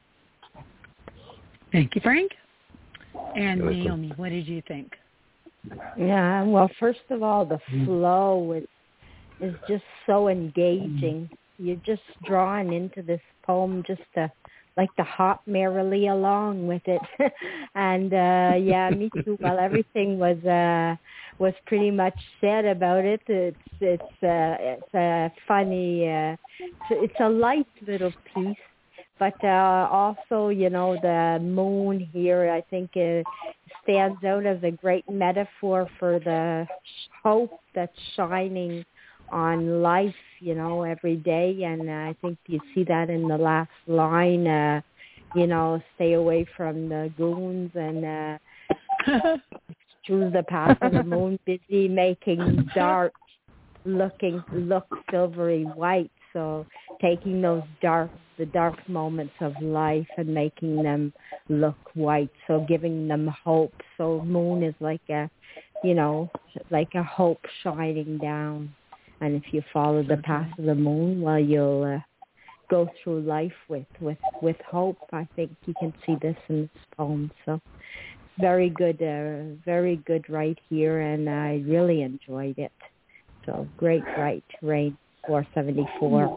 Thank you, Frank. And Naomi, what did you think? Yeah, well, first of all, the flow is just so engaging. You're just drawn into this poem just to hop merrily along with it. And yeah, me too. Well, everything was pretty much said about it. It's a funny, it's a light little piece. But also, the moon here, I think, stands out as a great metaphor for the hope that's shining on life, every day. And I think you see that in the last line, stay away from the goons and choose the path of the moon, busy making dark look silvery white. So taking the dark moments of life and making them look white, so giving them hope. So moon is like a hope shining down. And if you follow the path of the moon, well, you'll go through life with hope. I think you can see this in this poem. So very good right here, and I really enjoyed it. So great right, Rain 474.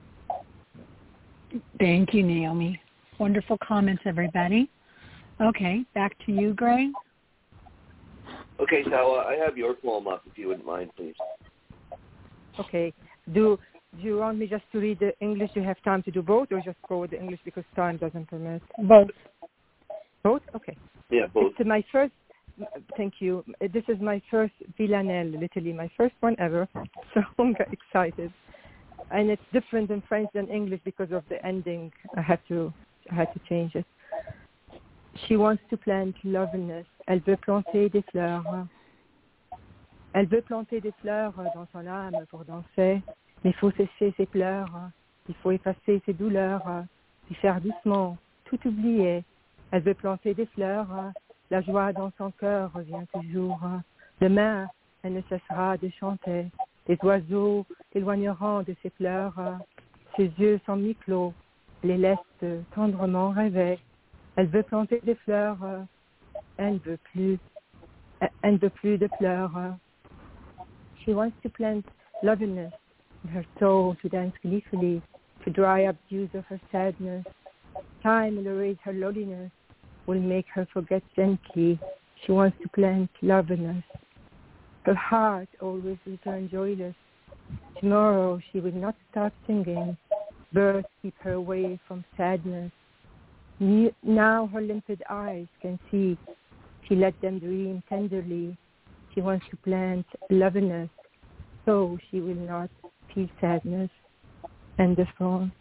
Thank you, Naomi. Wonderful comments, everybody. Okay, back to you, Gray. Okay, so I have your poem up, if you wouldn't mind, please. Okay. Do you want me just to read the English? Do you have time to do both, or just go with the English because time doesn't permit? Both. Both? Okay. Yeah, both. It's my first. Thank you. This is my first Villanelle, literally my first one ever. So I'm excited, and it's different in French than English because of the ending. I had to change it. She wants to plant loveliness. Elle veut planter des fleurs. Elle veut planter des fleurs dans son âme pour danser. Mais il faut sécher ses pleurs. Il faut effacer ses douleurs. Puis faire doucement, tout oublier. Elle veut planter des fleurs. La joie dans son cœur revient toujours. Demain, elle ne cessera de chanter. Les oiseaux s'éloigneront de ses pleurs. Ses yeux sont mi-clos. Les laisse tendrement rêver. Elle veut planter des fleurs. Elle ne veut plus de pleurs. She wants to plant loveliness in her soul, to dance gleefully, to dry up dews of her sadness. Time will erase her loneliness, will make her forget gently. She wants to plant loveliness. Her heart always returns joyless. Tomorrow she will not stop singing. Birds keep her away from sadness. Now her limpid eyes can see. She let them dream tenderly. She wants to plant loveliness, so she will not feel sadness. End of poem.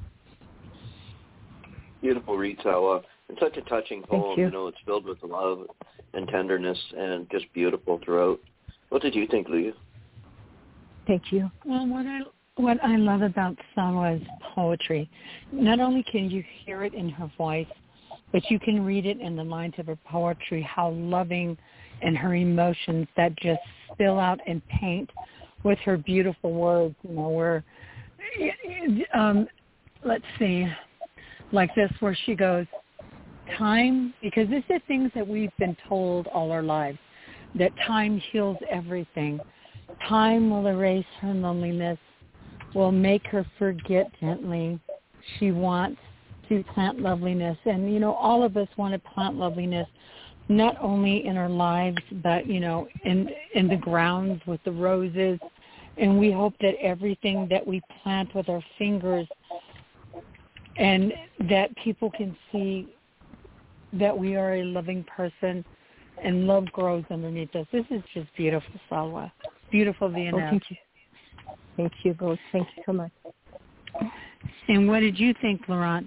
Beautiful, Rita. And such a touching poem. You. You know, it's filled with love and tenderness and just beautiful throughout. What did you think, Leah? Thank you. Well, what I love about Salwa's poetry, not only can you hear it in her voice, but you can read it in the lines of her poetry, how loving and her emotions that just spill out and paint with her beautiful words. You know, where, let's see, like this, where she goes, time, because this is things that we've been told all our lives, that time heals everything. Time will erase her loneliness, will make her forget gently. She wants to plant loveliness. And, you know, all of us want to plant loveliness, not only in our lives, but, you know, in the grounds with the roses. And we hope that everything that we plant with our fingers and that people can see that we are a loving person and love grows underneath us. This is just beautiful, Salwa. Beautiful, Vienna. Oh, thank you. Thank you both. Thank you so much. And what did you think, Laurent?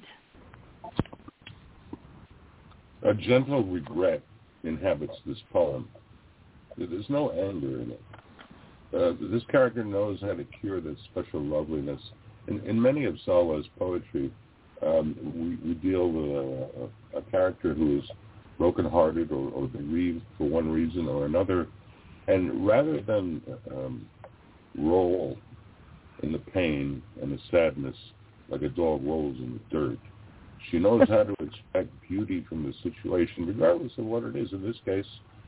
A gentle regret inhabits this poem. There's no anger in it. This character knows how to cure this special loveliness. In many of Salwa's poetry, we deal with a character who is brokenhearted or bereaved for one reason or another, and rather than roll in the pain and the sadness like a dog rolls in the dirt, she knows how to expect beauty from the situation, regardless of what it is. In this case,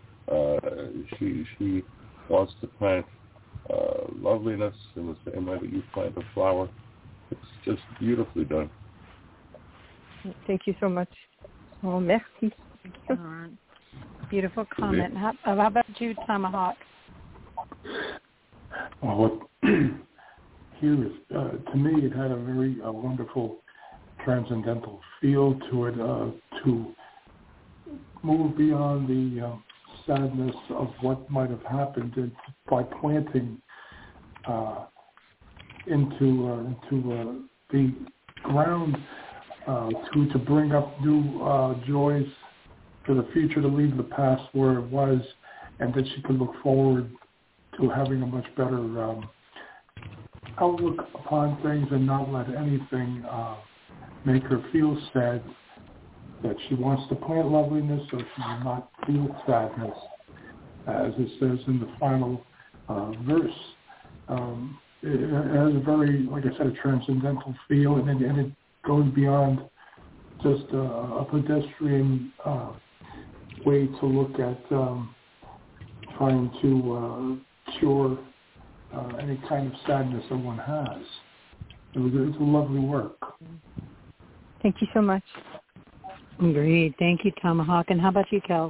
she wants to plant loveliness in the same way that you plant a flower. It's just beautifully done. Thank you so much. Oh, merci. Beautiful comment. How about you, Tomahawk? Well, here is, to me, it had a very wonderful transcendental feel to it, to move beyond the sadness of what might have happened and by planting into the ground to bring up new joys for the future, to leave the past where it was, and that she could look forward to having a much better outlook upon things and not let anything make her feel sad, that she wants to plant loveliness so she will not feel sadness, as it says in the final verse. It has a very, like I said, a transcendental feel, and it goes beyond just a pedestrian way to look at trying to cure any kind of sadness that one has. It's a lovely work. Thank you so much. Agreed. Thank you, Tomahawk. And how about you, Kel?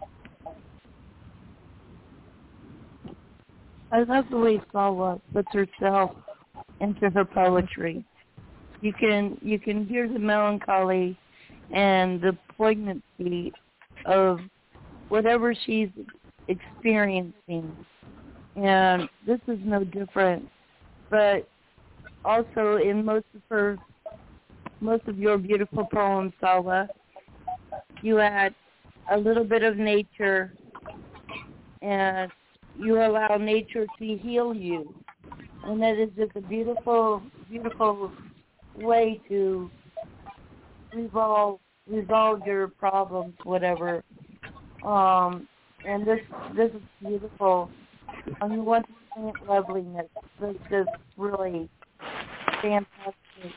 I love the way Salwa puts herself into her poetry. You can hear the melancholy and the poignancy of whatever she's experiencing. And this is no different. But also in most of your beautiful poems, Salwa, you add a little bit of nature, and you allow nature to heal you. And that is just a beautiful, beautiful way to resolve your problems, whatever. And this is beautiful. I mean, what loveliness. This is really fantastic.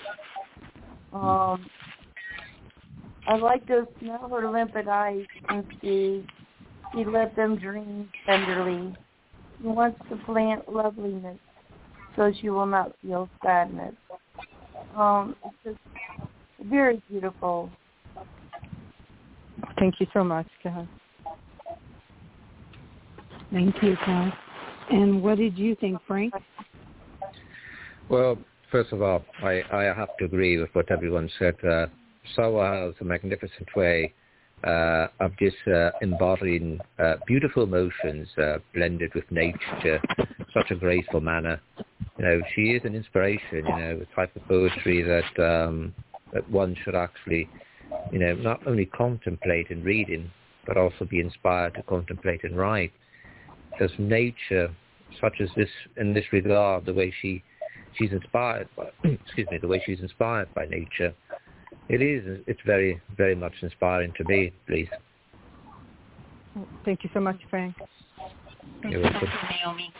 I like to smell her limpid eyes and see she let them dream tenderly. She wants to plant loveliness so she will not feel sadness. It's just very beautiful. Thank you so much, Kel. Thank you, Kel. And what did you think, Frank? Well, first of all, I have to agree with what everyone said. Salwa has a magnificent way of just embodying beautiful emotions blended with nature, such a graceful manner. You know, she is an inspiration, you know, the type of poetry that one should actually, you know, not only contemplate in reading, but also be inspired to contemplate and write. Because nature, such as this, in this regard, the way she's inspired by, the way she's inspired by nature, it's very, very much inspiring to me, please. Thank you so much, Frank. You're welcome. Naomi.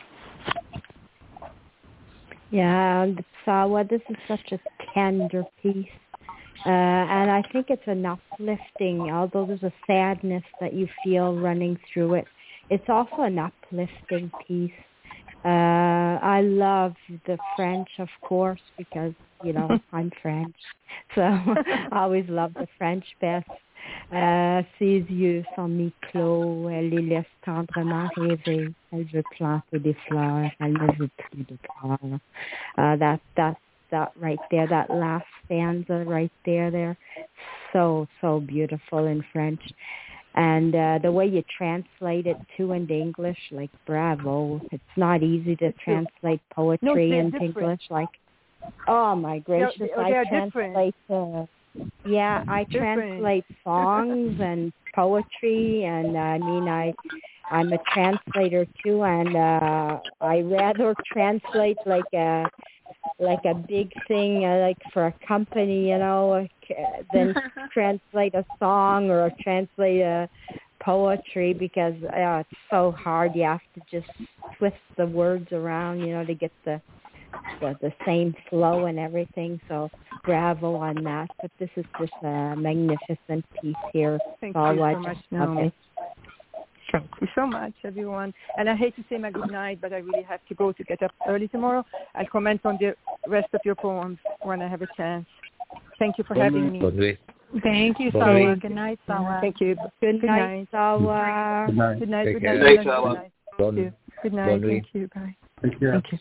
Yeah, and Salwa, this is such a tender piece. And I think it's an uplifting, although there's a sadness that you feel running through it. It's also an uplifting piece. I love the French, of course, because, you know, I'm French. So I always love the French best. Ses yeux sont mi-clos, elle les laisse tendrement rêver. Elle veut planter des fleurs, elle ne veut plus de cœur. That right there, that last stanza right there, so beautiful in French. And the way you translate it too into English, like, bravo. It's not easy to translate poetry into English. Like, oh my gracious, I translate. I translate songs and poetry, and I mean, I'm a translator too, and I rather translate like a big thing, like for a company, you know, than translate a song or translate a poetry, because it's so hard. You have to just twist the words around, you know, to get the same flow and everything. So bravo on that. But this is just a magnificent piece here. Thank you so much, Naomi. Thank you so much, everyone. And I hate to say my good night, but I really have to go to get up early tomorrow. I'll comment on the rest of your poems when I have a chance. Thank you for having me. Thank you, Salwa. Good night, Salwa. Thank you. Good night, Salwa. Good night. Good night. Good night, Salwa. Thank you. Good night. Thank you. Bye. Take care. Thank you.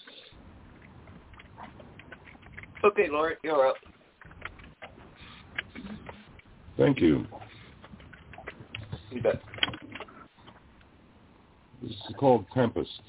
Okay, Laurie, you're up. Thank you. You bet. This is called Tempests.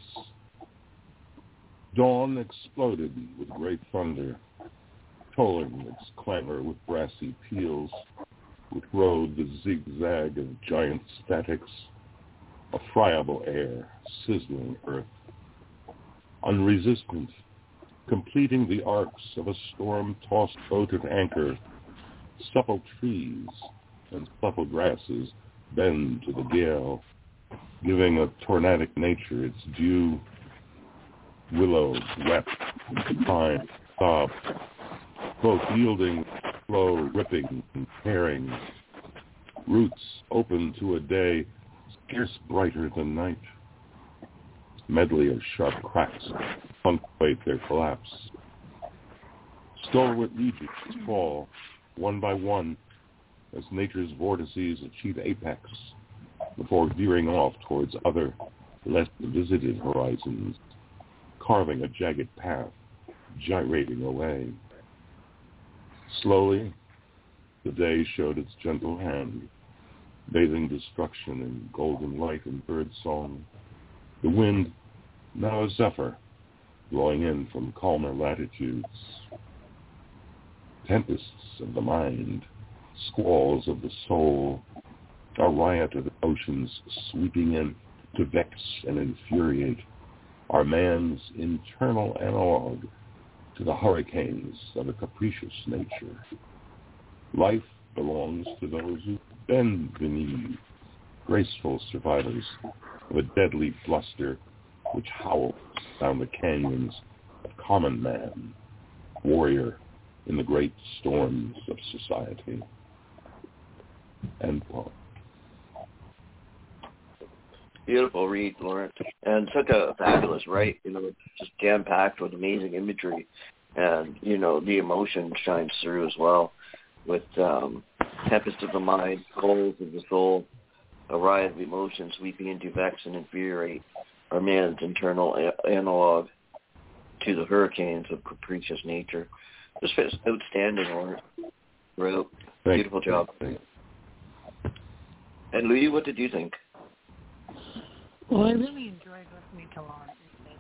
Dawn exploded with great thunder, tolling its clamor with brassy peals, which rode the zigzag of giant statics, a friable air, sizzling earth. Unresistant, completing the arcs of a storm-tossed boat at anchor. Supple trees and supple grasses bend to the gale, giving a tornadic nature its due. Willow wept, pine sobbed, both yielding, slow ripping and tearing. Roots open to a day scarce brighter than night. Medley of sharp cracks punctuate their collapse. Stalwart legions fall, one by one, as nature's vortices achieve apex, before veering off towards other, less visited horizons, carving a jagged path, gyrating away. Slowly, the day showed its gentle hand, bathing destruction in golden light and bird song. The wind, now a zephyr, blowing in from calmer latitudes. Tempests of the mind, squalls of the soul, a riot of oceans sweeping in to vex and infuriate, are man's internal analog to the hurricanes of a capricious nature. Life belongs to those who bend beneath, graceful survivors of a deadly bluster which howls down the canyons of common man, warrior in the great storms of society. End quote. Beautiful read, Lawrence, and such a fabulous write. Just jam-packed with amazing imagery, and the emotion shines through as well, with tempest of the mind, coals of the soul, a riot of emotions sweeping into vex and infuriate, are man's internal analog to the hurricanes of capricious nature. Just outstanding, Lawrence. Right. Beautiful job. And Louis, what did you think? Well, I really enjoyed listening to Lawrence.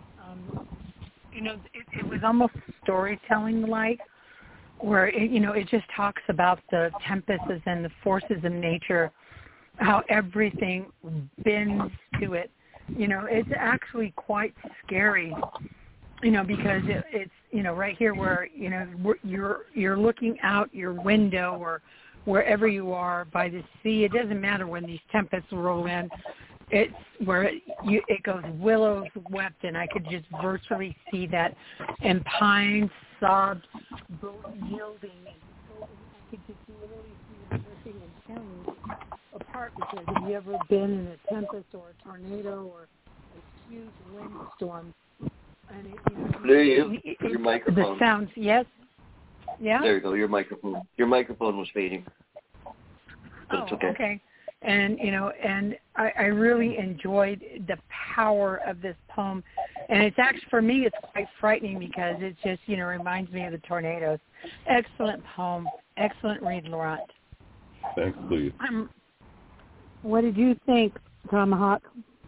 It was almost storytelling-like, where it just talks about the tempests and the forces of nature, how everything bends to it. It's actually quite scary, because it's right here where you're looking out your window or wherever you are by the sea. It doesn't matter when these tempests roll in. It's where it goes willows wept, and I could just virtually see that, and pines sobbed, both yielding, and so I could just literally see everything and tearing apart. Because have you ever been in a tempest or a tornado or a huge windstorm? And your microphone. The sounds, yes, yeah. There you go. Your microphone was fading. But it's okay. Okay. And I really enjoyed the power of this poem, and it's actually, for me, it's quite frightening because it just reminds me of the tornadoes. Excellent poem, excellent read, Laurent. Thanks, please. What did you think, Tomahawk?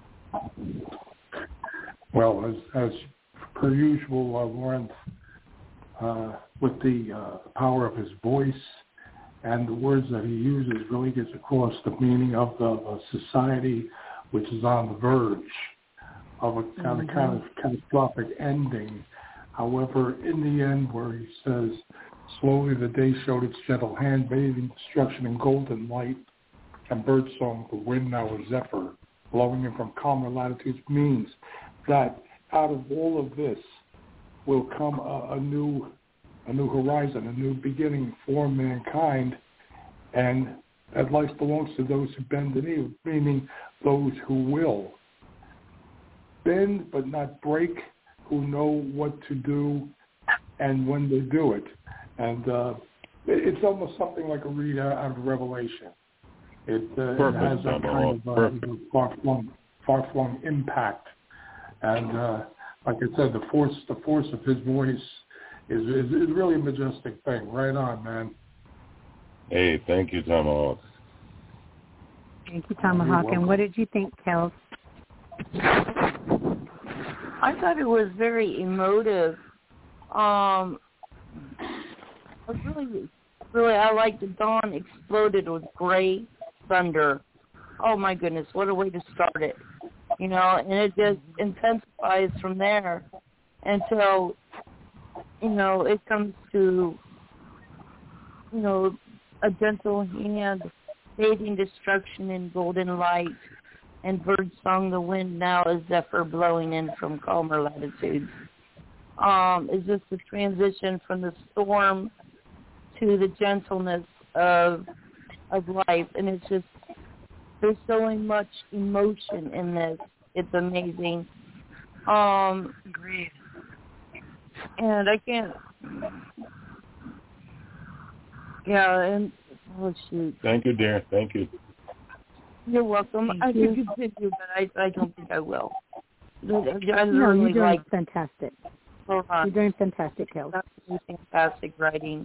Well, as per usual, Lawrence, with the power of his voice and the words that he uses, really gets across the meaning of the society which is on the verge of a kind of catastrophic ending. However, in the end, where he says, slowly the day showed its gentle hand, bathing destruction in golden light, and birdsong, the wind now a zephyr, blowing in from calmer latitudes, means that out of all of this will come a new horizon, a new beginning for mankind, and that life belongs to those who bend the knee, meaning those who will bend but not break, who know what to do and when to do it. And it's almost something like a read out of Revelation. It has that kind of far-flung impact. And like I said, the force of his voice is really a majestic thing. Right on, man. Hey, thank you, Tomahawk. Thank you, Tomahawk. And what did you think, Kels? I thought it was very emotive. I liked the dawn exploded with gray thunder. Oh my goodness, what a way to start it. And it just intensifies from there until it comes to, a gentle hand fading destruction in golden light, and bird song the wind now a zephyr blowing in from calmer latitudes. Is just the transition from the storm to the gentleness of life, and it's just, there's so much emotion in this. It's amazing. Agreed. And I can't. Yeah, and oh shoot. Thank you, dear. Thank you. You're welcome. Thank I you. could continue, but I don't think I will. I No, really you're doing like. fantastic. Hold on. You're doing fantastic, Kels. That's fantastic writing.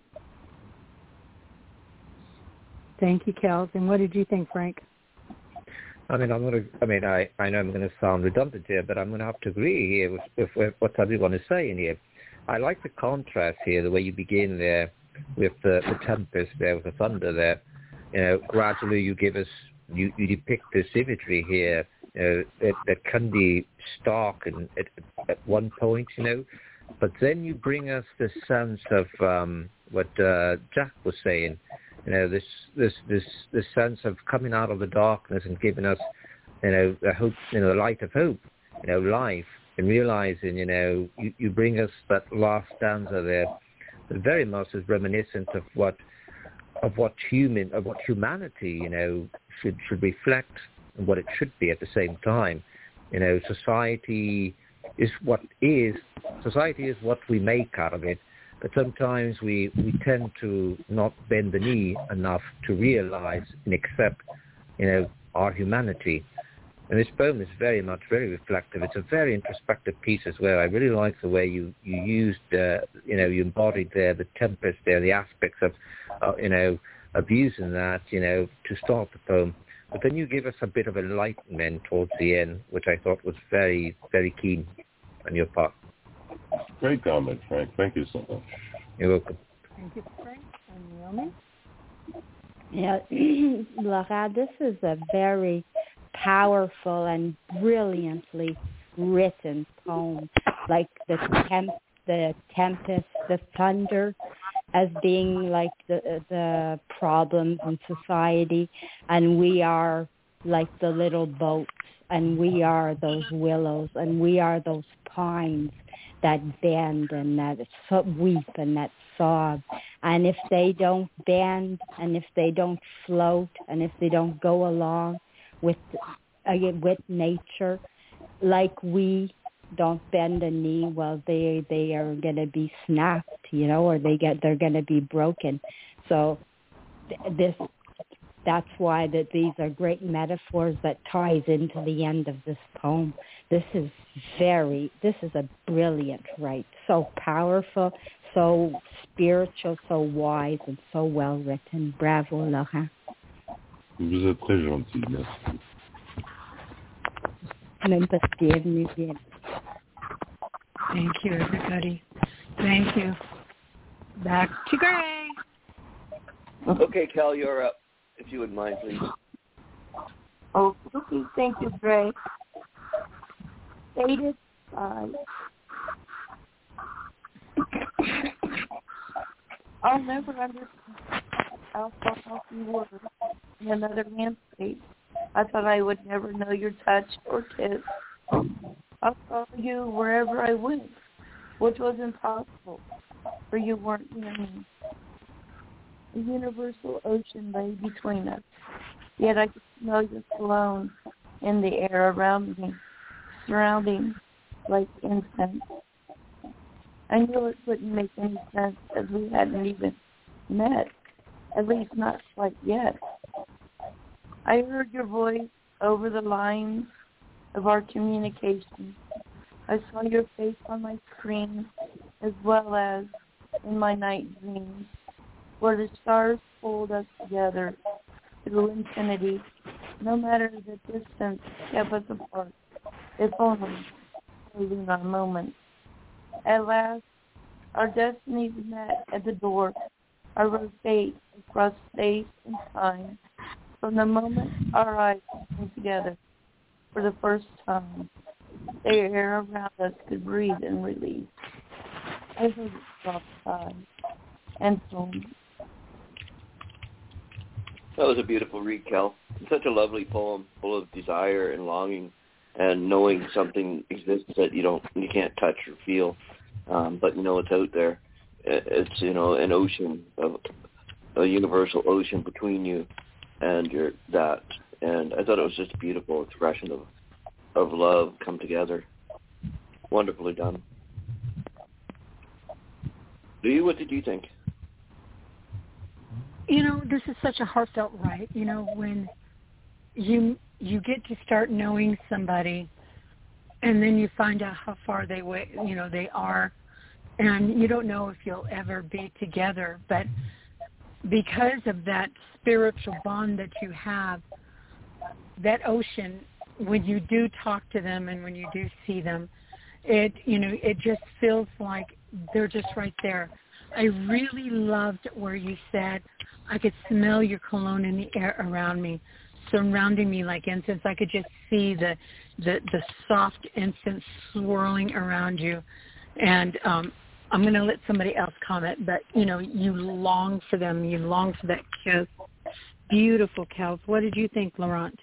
Thank you, Kels. And what did you think, Frank? I know I'm going to sound redundant here, but I'm going to have to agree here with what everyone is saying here. I like the contrast here, the way you begin there with the tempest there, with the thunder there. Gradually you give us, you depict this imagery here that can be stark and at one point, but then you bring us this sense of what Jack was saying. This sense of coming out of the darkness and giving us, the hope, the light of hope, life, and realizing, you bring us that last stanza there that very much is reminiscent of what humanity, should reflect and what it should be at the same time. Society is what we make out of it. But sometimes we tend to not bend the knee enough to realize and accept, our humanity. And this poem is very reflective. It's a very introspective piece as well. I really like the way you used, you embodied there the tempest there, the aspects of, of using that, to start the poem. But then you give us a bit of enlightenment towards the end, which I thought was very, very keen on your part. Great comment, Frank. Thank you so much. You're welcome. Thank you, Frank. And Naomi? Yeah, Laura, this is a very powerful and brilliantly written poem, like the tempest, the thunder, as being like the problems in society, and we are like the little boats, and we are those willows, and we are those pines that bend and that weep and that sob. And if they don't bend, and if they don't float, and if they don't go along with nature, like we don't bend a knee, well, they are going to be snapped, or they're going to be broken. So that's why that these are great metaphors that ties into the end of this poem. This is a brilliant write. So powerful, so spiritual, so wise, and so well written. Bravo, Laurent. Vous êtes très gentil, merci. Même pas bienvenue bien. Thank you, everybody. Thank you. Back to Gray. Okay, Cal, you're up. If you would mind, please. Oh, okay. Thank you, Gray. Stated I'll never understand how you were in another man's face. I thought I would never know your touch or kiss. I saw you wherever I went, which was impossible, for you weren't near me. A universal ocean lay between us, yet I could smell your cologne in the air around me, surrounding like incense. I knew it wouldn't make any sense as we hadn't even met, at least not quite yet. I heard your voice over the lines of our communication. I saw your face on my screen as well as in my night dreams, where the stars pulled us together through infinity, no matter the distance kept us apart, if only losing our moments. At last, our destinies met at the door. I wrote fate across space and time. From the moment our eyes came together for the first time, the air around us could breathe and release. I heard it soft side and phone. That was a beautiful read, Kel. It's such a lovely poem, full of desire and longing, and knowing something exists that you can't touch or feel, but you know it's out there. It's an ocean, a universal ocean between you and that. And I thought it was just a beautiful expression of love come together. Wonderfully done. What did you think? This is such a heartfelt write. When you get to start knowing somebody, and then you find out how far they are, and you don't know if you'll ever be together, but because of that spiritual bond that you have, that ocean, when you do talk to them and when you do see them, it just feels like they're just right there. I really loved where you said, I could smell your cologne in the air around me, surrounding me like incense. I could just see the soft incense swirling around you. And I'm going to let somebody else comment, but, you long for them. You long for that kiss. Beautiful, Kels. What did you think, Laurent?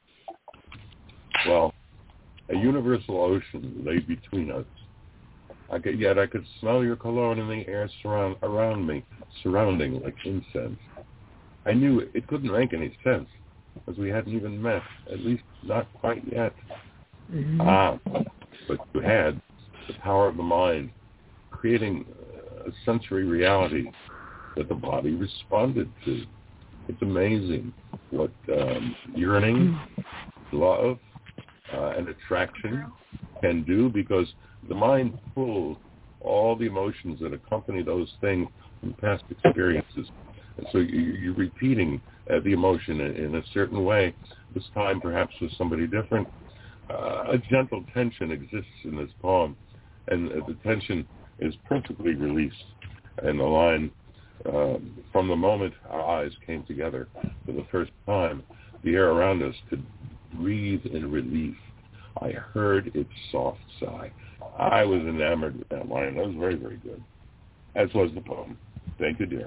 Well, a universal ocean lay between us. Yet I could smell your cologne in the air around me, surrounding like incense. I knew it couldn't make any sense, because we hadn't even met, at least not quite yet. Mm-hmm. But you had the power of the mind, creating a sensory reality that the body responded to. It's amazing what yearning, love, and attraction can do, because the mind pulls all the emotions that accompany those things from past experiences. And so you're repeating the emotion in a certain way, this time perhaps with somebody different. A gentle tension exists in this poem, and the tension is perfectly released in the line, from the moment our eyes came together for the first time, the air around us could breathe in relief. I heard its soft sigh. I was enamored with that line. That was very, very good, as was the poem. Thank you, dear.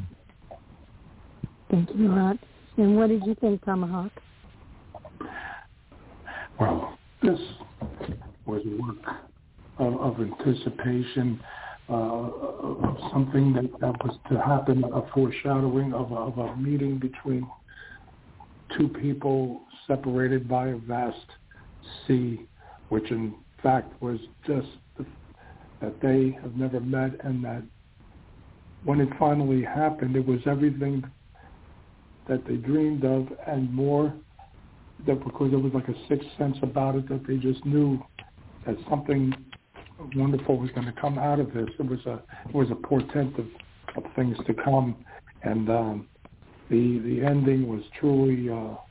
Thank you, Laurent. And what did you think, Tomahawk? Well, this was work of anticipation, of something that was to happen, a foreshadowing of a meeting between two people separated by a vast sea, which in fact was just that they have never met, and that when it finally happened, it was everything that they dreamed of and more, that because there was like a sixth sense about it, that they just knew that something wonderful was going to come out of this. It was a portent of things to come, and the ending was truly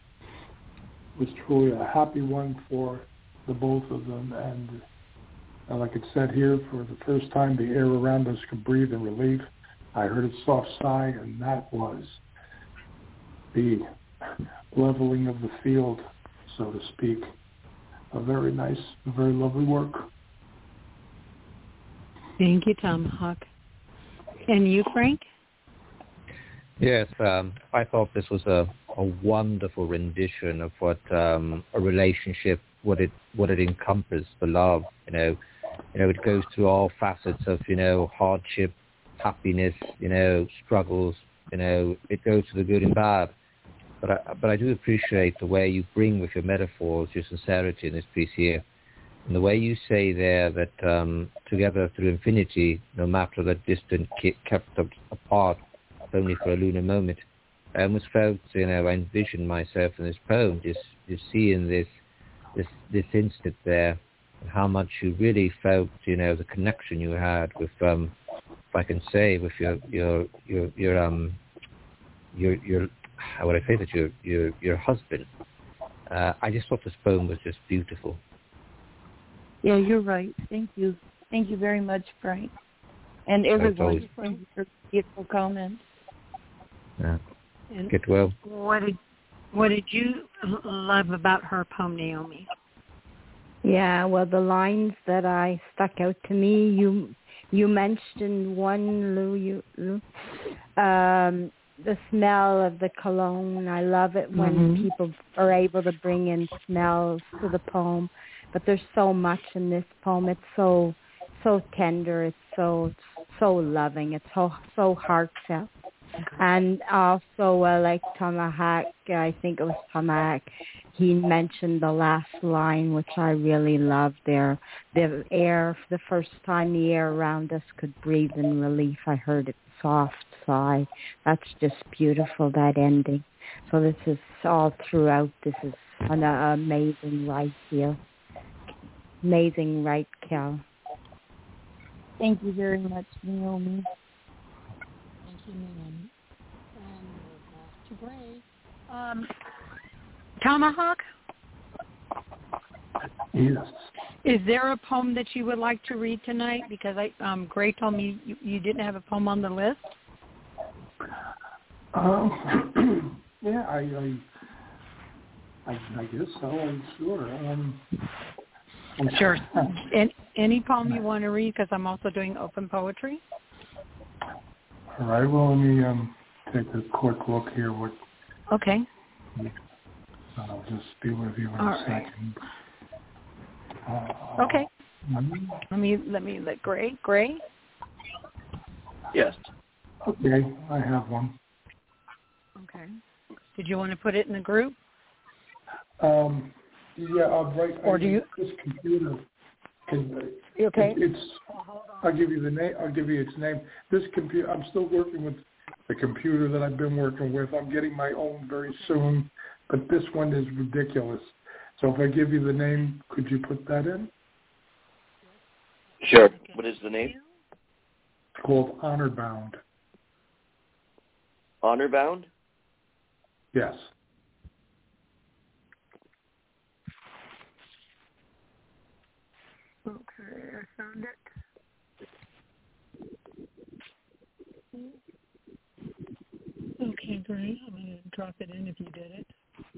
a happy one for the both of them. And like it said here, for the first time, the air around us could breathe in relief. I heard its soft sigh, and that was the leveling of the field, so to speak. A very nice, very lovely work. Thank you, Tomahawk. And you, Frank? Yes, I thought this was a wonderful rendition of what a relationship, what it encompasses, the love. It goes through all facets of hardship, happiness, struggles. It goes to the good and bad. But I do appreciate the way you bring with your metaphors, your sincerity in this piece here. And the way you say there that together through infinity, no matter the distance kept apart only for a lunar moment, I almost felt, I envisioned myself in this poem, just seeing this instant there, and how much you really felt, the connection you had with, if I can say, with your how would I say that, your husband. I just thought this poem was just beautiful. Yeah, you're right. Thank you. Thank you very much, Frank. And everyone for your beautiful comments. Yeah. Get well. What did you love about her poem, Naomi? Yeah, well, the lines that stuck out to me, You mentioned one, Lou, the smell of the cologne. I love it when people are able to bring in smells to the poem. But there's so much in this poem. It's so tender. It's so loving. It's so heartfelt. And also, like Tomahawk, I think it was Tomahawk, he mentioned the last line, which I really loved there. The air, for the first time the air around us could breathe in relief. I heard it soft sigh. That's just beautiful, that ending. So this is all throughout. This is an amazing write here. Amazing write, Cal. Thank you very much, Naomi. Thank you, Naomi. And we're back to Gray. Tomahawk? Yes. Is there a poem that you would like to read tonight? Because Gray told me you didn't have a poem on the list. Yeah, I guess so. Sure. Sure. Any poem you want to read? Because I'm also doing open poetry. All right. Well, let me take a quick look here. Okay. I'll just be with you in a second. Okay. Let me let Gray. Yes. Okay, I have one. Okay. Did you want to put it in the group? Yeah, I'll write. Or do you? This computer. Okay. I'll give you the name. I'll give you its name. This computer. I'm still working with the computer that I've been working with. I'm getting my own very soon, but this one is ridiculous. So if I give you the name, could you put that in? Sure. What is the name? It's called Honor Bound. Honor Bound? Yes. Okay, I found it. Okay, great. I'm going to drop it in if you did it.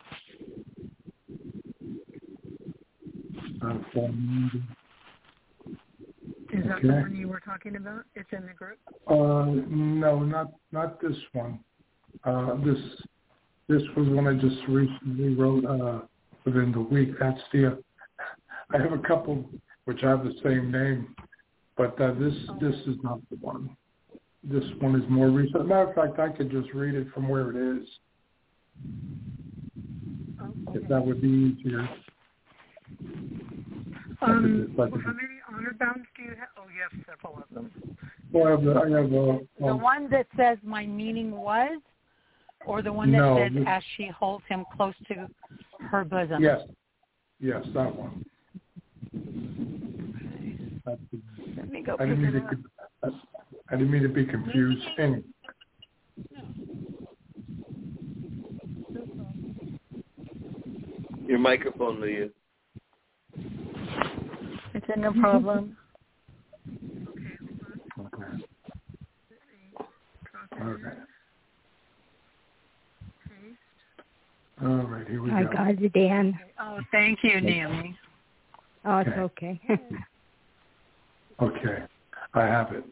Is that the one you were talking about? It's in the group? No, not this one. This was one I just recently wrote within the week. That's I have a couple which have the same name, but this is not the one. This one is more recent. As a matter of fact, I could just read it from where it is, if that would be easier. How many honor bounds do you have? Oh, you have several of them. Well, I have the one that says "My meaning was," or the one that says "As she holds him close to her bosom." Yes, that one. Let me go. I didn't mean to be confusing. Your microphone, Leah. It's no problem. Okay. All right. All right, here we go. I got it, Dan. Oh, thank you, Naomi. Oh, it's okay. Okay, I have it.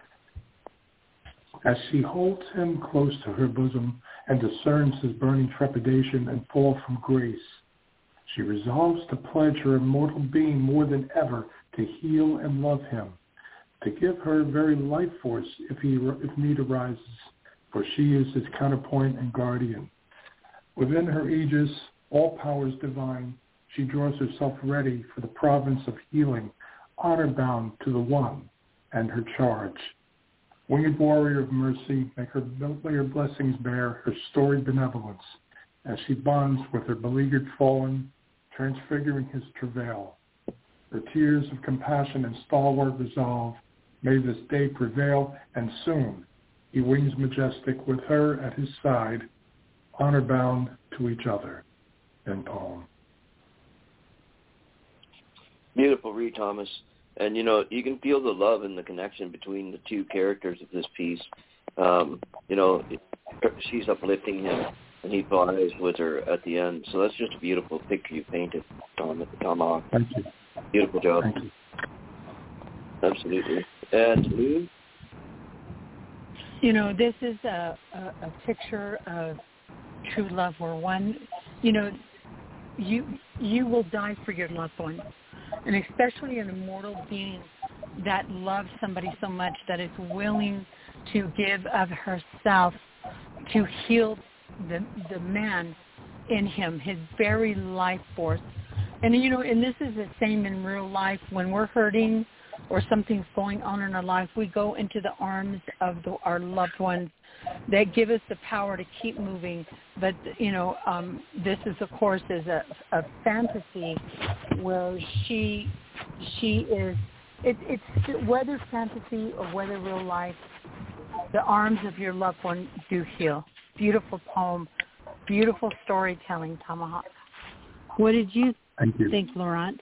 As she holds him close to her bosom and discerns his burning trepidation and fall from grace, she resolves to pledge her immortal being more than ever to heal and love him, to give her very life force if need arises, for she is his counterpoint and guardian. Within her aegis, all powers divine, she draws herself ready for the province of healing, honor-bound to the One and her charge. Winged warrior of mercy, may her blessings bear her storied benevolence, as she bonds with her beleaguered fallen, transfiguring his travail. Her tears of compassion and stalwart resolve, may this day prevail, and soon he wings majestic with her at his side, honor-bound to each other. End poem. Beautiful read, Thomas. And, you can feel the love and the connection between the two characters of this piece. She's uplifting him, and he flies with her at the end. So that's just a beautiful picture you painted, Tomahawk. Thank you. Beautiful job. Thank you. Absolutely. And Lou? You know, this is a picture of true love where one, you know, you will die for your loved one. And especially an immortal being that loves somebody so much that is willing to give of herself to heal the man in him, his very life force. And, you know, and this is the same in real life. When we're hurting or something's going on in our life, we go into the arms of our loved ones that give us the power to keep moving. But, you know, this is, of course, is a fantasy where she is, it's whether fantasy or whether real life, the arms of your loved one do heal. Beautiful poem, beautiful storytelling, Tomahawk. What did you think, Laurent?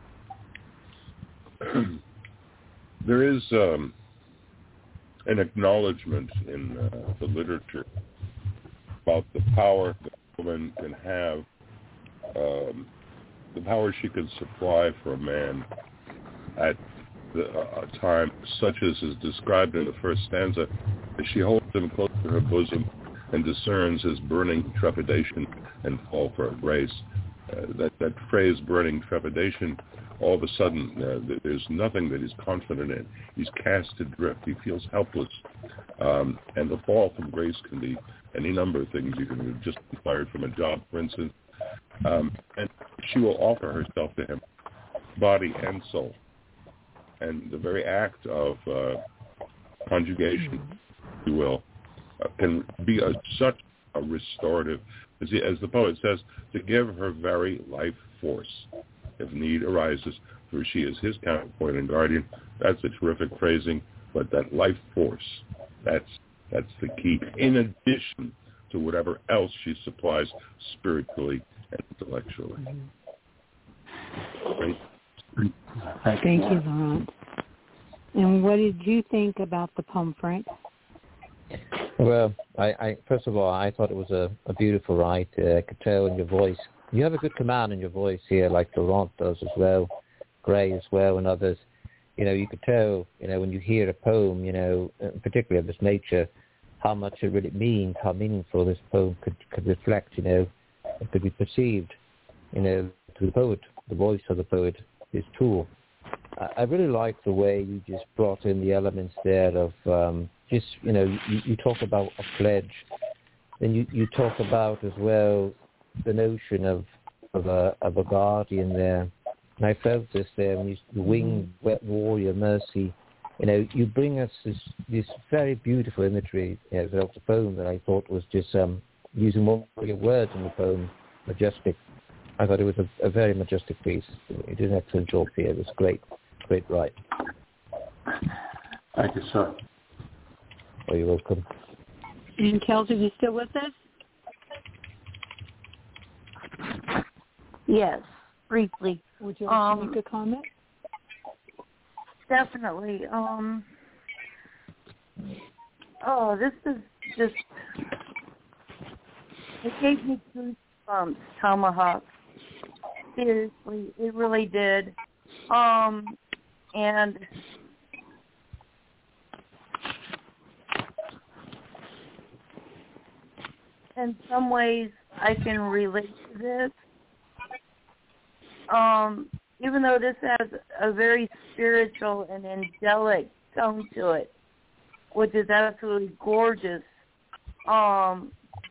There is an acknowledgement in the literature about the power that a woman can have, the power she can supply for a man at a time such as is described in the first stanza, as she holds him close to her bosom and discerns his burning trepidation and fall for a grace. That phrase, burning trepidation, all of a sudden there's nothing that he's confident in. He's cast adrift. He feels helpless. And the fall from grace can be any number of things. You can just be fired from a job, for instance. And she will offer herself to him, body and soul. And the very act of conjugation, if you will, can be such a restorative, as the poet says, to give her very life force if need arises, for she is his counterpoint and guardian. That's a terrific phrasing, but that life force, that's the key, in addition to whatever else she supplies spiritually and intellectually. Great. Thank you, Laurent. And what did you think about the poem, Frank? Well, I first of all, I thought it was a beautiful write. I could tell in your voice. You have a good command in your voice here, like Laurent does as well, Gray as well, and others. You know, you could tell, you know, when you hear a poem, you know, particularly of this nature, how much it really means, how meaningful this poem could reflect, you know, it could be perceived, you know, to the poet, the voice of the poet, his tool. I really like the way you just brought in the elements there of just, you know, you talk about a pledge, then you talk about as well the notion of a guardian there. And I felt this there when the winged wet warrior, mercy. You know, you bring us this very beautiful imagery, you know, of the poem that I thought was just using more words in the poem, majestic. I thought it was a very majestic piece. You did an excellent job here. It was great write. Thank you, sir. Oh, you're welcome. And Kelsey, are you still with us? Yes, briefly. Would you like to make a comment? Definitely. This is just, it gave me goosebumps, Tomahawk. Seriously, it really did. And in some ways I can relate to this. Even though this has a very spiritual and angelic tone to it, which is absolutely gorgeous. Not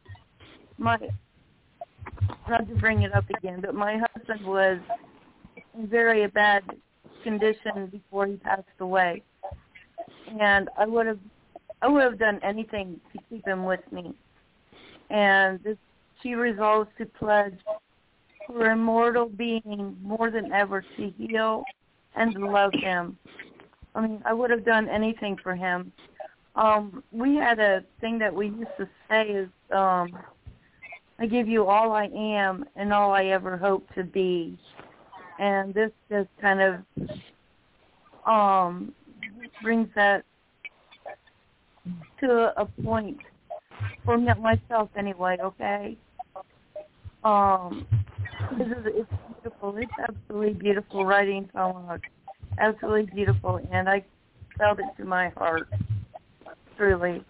to bring it up again, but my husband was in very bad condition before he passed away, and I would have done anything to keep him with me. And she resolves to pledge for a mortal being more than ever to heal and to love him. I mean, I would have done anything for him. We had a thing that we used to say is, I give you all I am and all I ever hope to be. And this just kind of brings that to a point for myself anyway, okay? It's beautiful. It's absolutely beautiful writing, Tomahawk. absolutely beautiful, and I felt it to my heart, truly.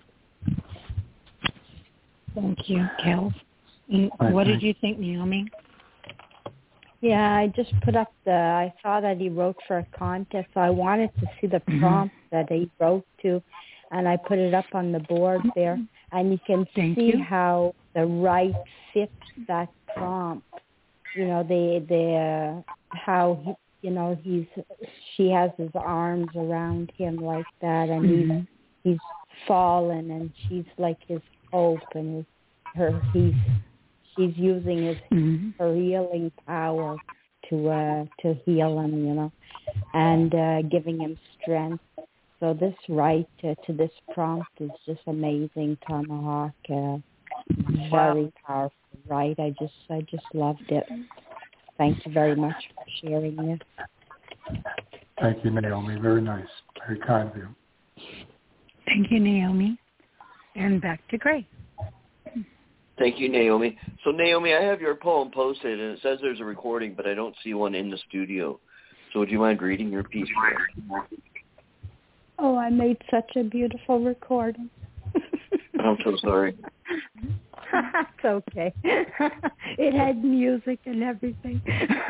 Thank you, Kel. And what did you think, Naomi? Yeah, I just put up I saw that he wrote for a contest, so I wanted to see the prompt that he wrote to, and I put it up on the board there, and you can see how the right fits that prompt. You know, how he, you know, she has his arms around him like that, and he's fallen, and she's like his hope, and she's using her healing power to heal him, you know, and giving him strength. So this right to this prompt is just amazing, Tomahawk. Very powerful, right? I just loved it. Thank you very much for sharing it. Thank you, Naomi. Very nice. Very kind of you. Thank you, Naomi. And back to Gray. Thank you, Naomi. So, Naomi, I have your poem posted, and it says there's a recording, but I don't see one in the studio. So would you mind reading your piece for us? Oh, I made such a beautiful recording. I'm so sorry. It's okay. It had music and everything.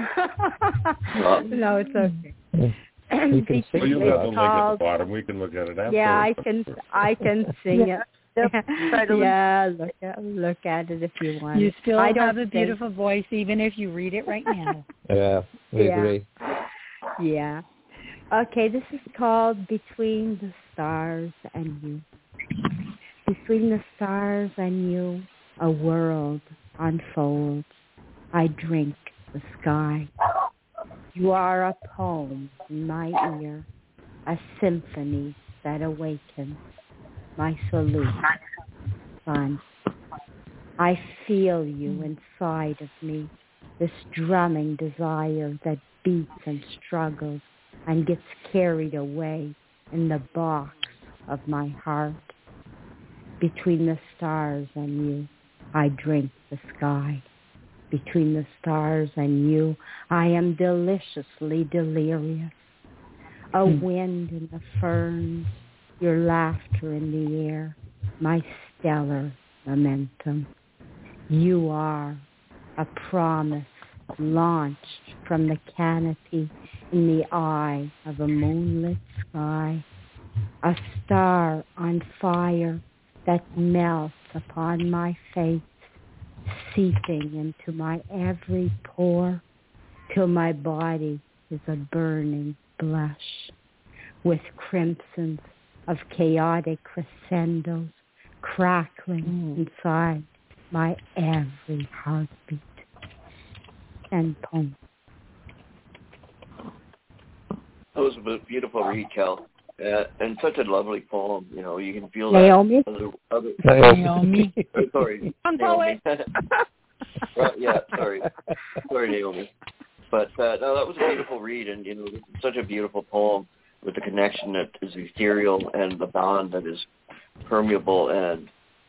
No, it's okay. You can sing you have the link at the bottom. We can look at it after. Yeah, I can sing it. Yeah, look at it if you want. You still have a beautiful voice, even if you read it right now. Yeah, we agree. Yeah. Okay, this is called Between the Stars and You. Between the stars and you, a world unfolds. I drink the sky. You are a poem in my ear, a symphony that awakens. My salute, son. I feel you inside of me, this drumming desire that beats and struggles and gets carried away in the box of my heart. Between the stars and you, I drink the sky. Between the stars and you, I am deliciously delirious. A wind in the ferns, your laughter in the air, my stellar momentum. You are a promise launched from the canopy in the eye of a moonlit sky, a star on fire that melts upon my face, seeping into my every pore, till my body is a burning blush, with crimsons of chaotic crescendos crackling inside my every heartbeat. And poem. That was a beautiful read, Kel. And such a lovely poem. You know, you can feel Naomi? that. Naomi. Sorry. I'm Naomi. Yeah, sorry. Sorry, Naomi. But no, that was a beautiful read, and you know, such a beautiful poem with the connection that is ethereal and the bond that is permeable, and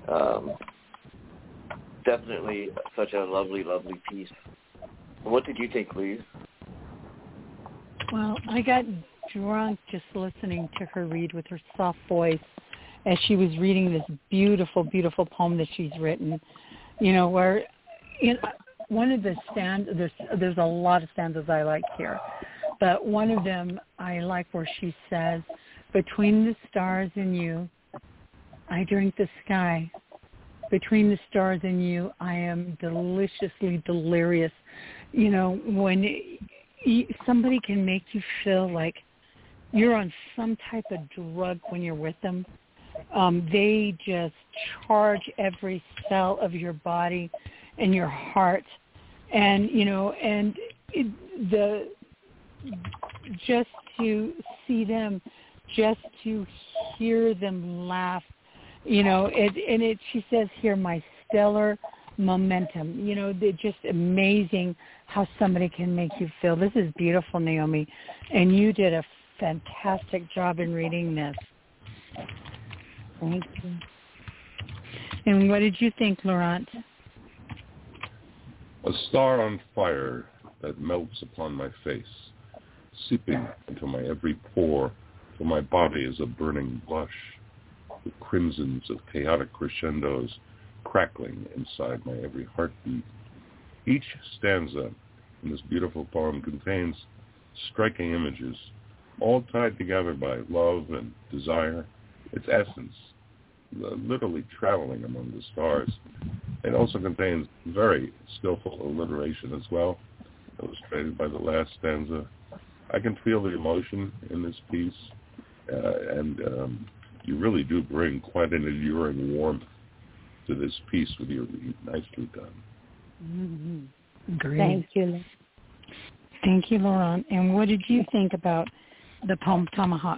definitely such a lovely, lovely piece. What did you think, Louise? Well, I got drunk just listening to her read with her soft voice as she was reading this beautiful, beautiful poem that she's written. You know, where one of the there's a lot of stanzas I like here, but one of them I like where she says, "Between the stars and you, I drink the sky. Between the stars and you, I am deliciously delirious." You know, when somebody can make you feel like you're on some type of drug when you're with them, they just charge every cell of your body and your heart, and you know, and just to see them, just to hear them laugh, you know, she says here, my stellar momentum, you know, they're just amazing how somebody can make you feel. This is beautiful, Naomi, and you did a fantastic job in reading this. Thank you. And what did you think, Laurent? A star on fire that melts upon my face, seeping into my every pore till my body is a burning blush, the crimsons of chaotic crescendos crackling inside my every heartbeat. Each stanza in this beautiful poem contains striking images, all tied together by love and desire, its essence, literally traveling among the stars. It also contains very skillful alliteration as well, illustrated by the last stanza. I can feel the emotion in this piece, and you really do bring quite an alluring warmth to this piece with your nicely done. Mm-hmm. Great. Thank you. Thank you, Laurent. And what did you think about the poem Tomahawk?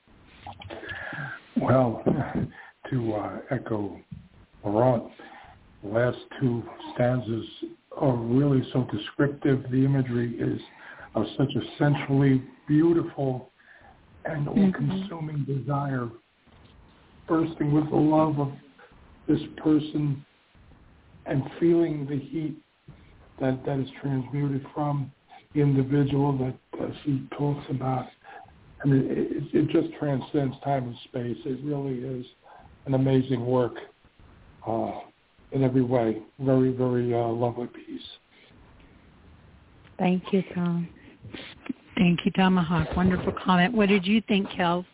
Well, to echo Laurent, the last two stanzas are really so descriptive. The imagery is of such a sensually beautiful and all-consuming desire, bursting with the love of this person and feeling the heat that is transmuted from the individual that she talks about. I mean, it just transcends time and space. It really is an amazing work in every way. Very, very lovely piece. Thank you, Tom. Thank you, Tomahawk. Wonderful comment. What did you think, Kels?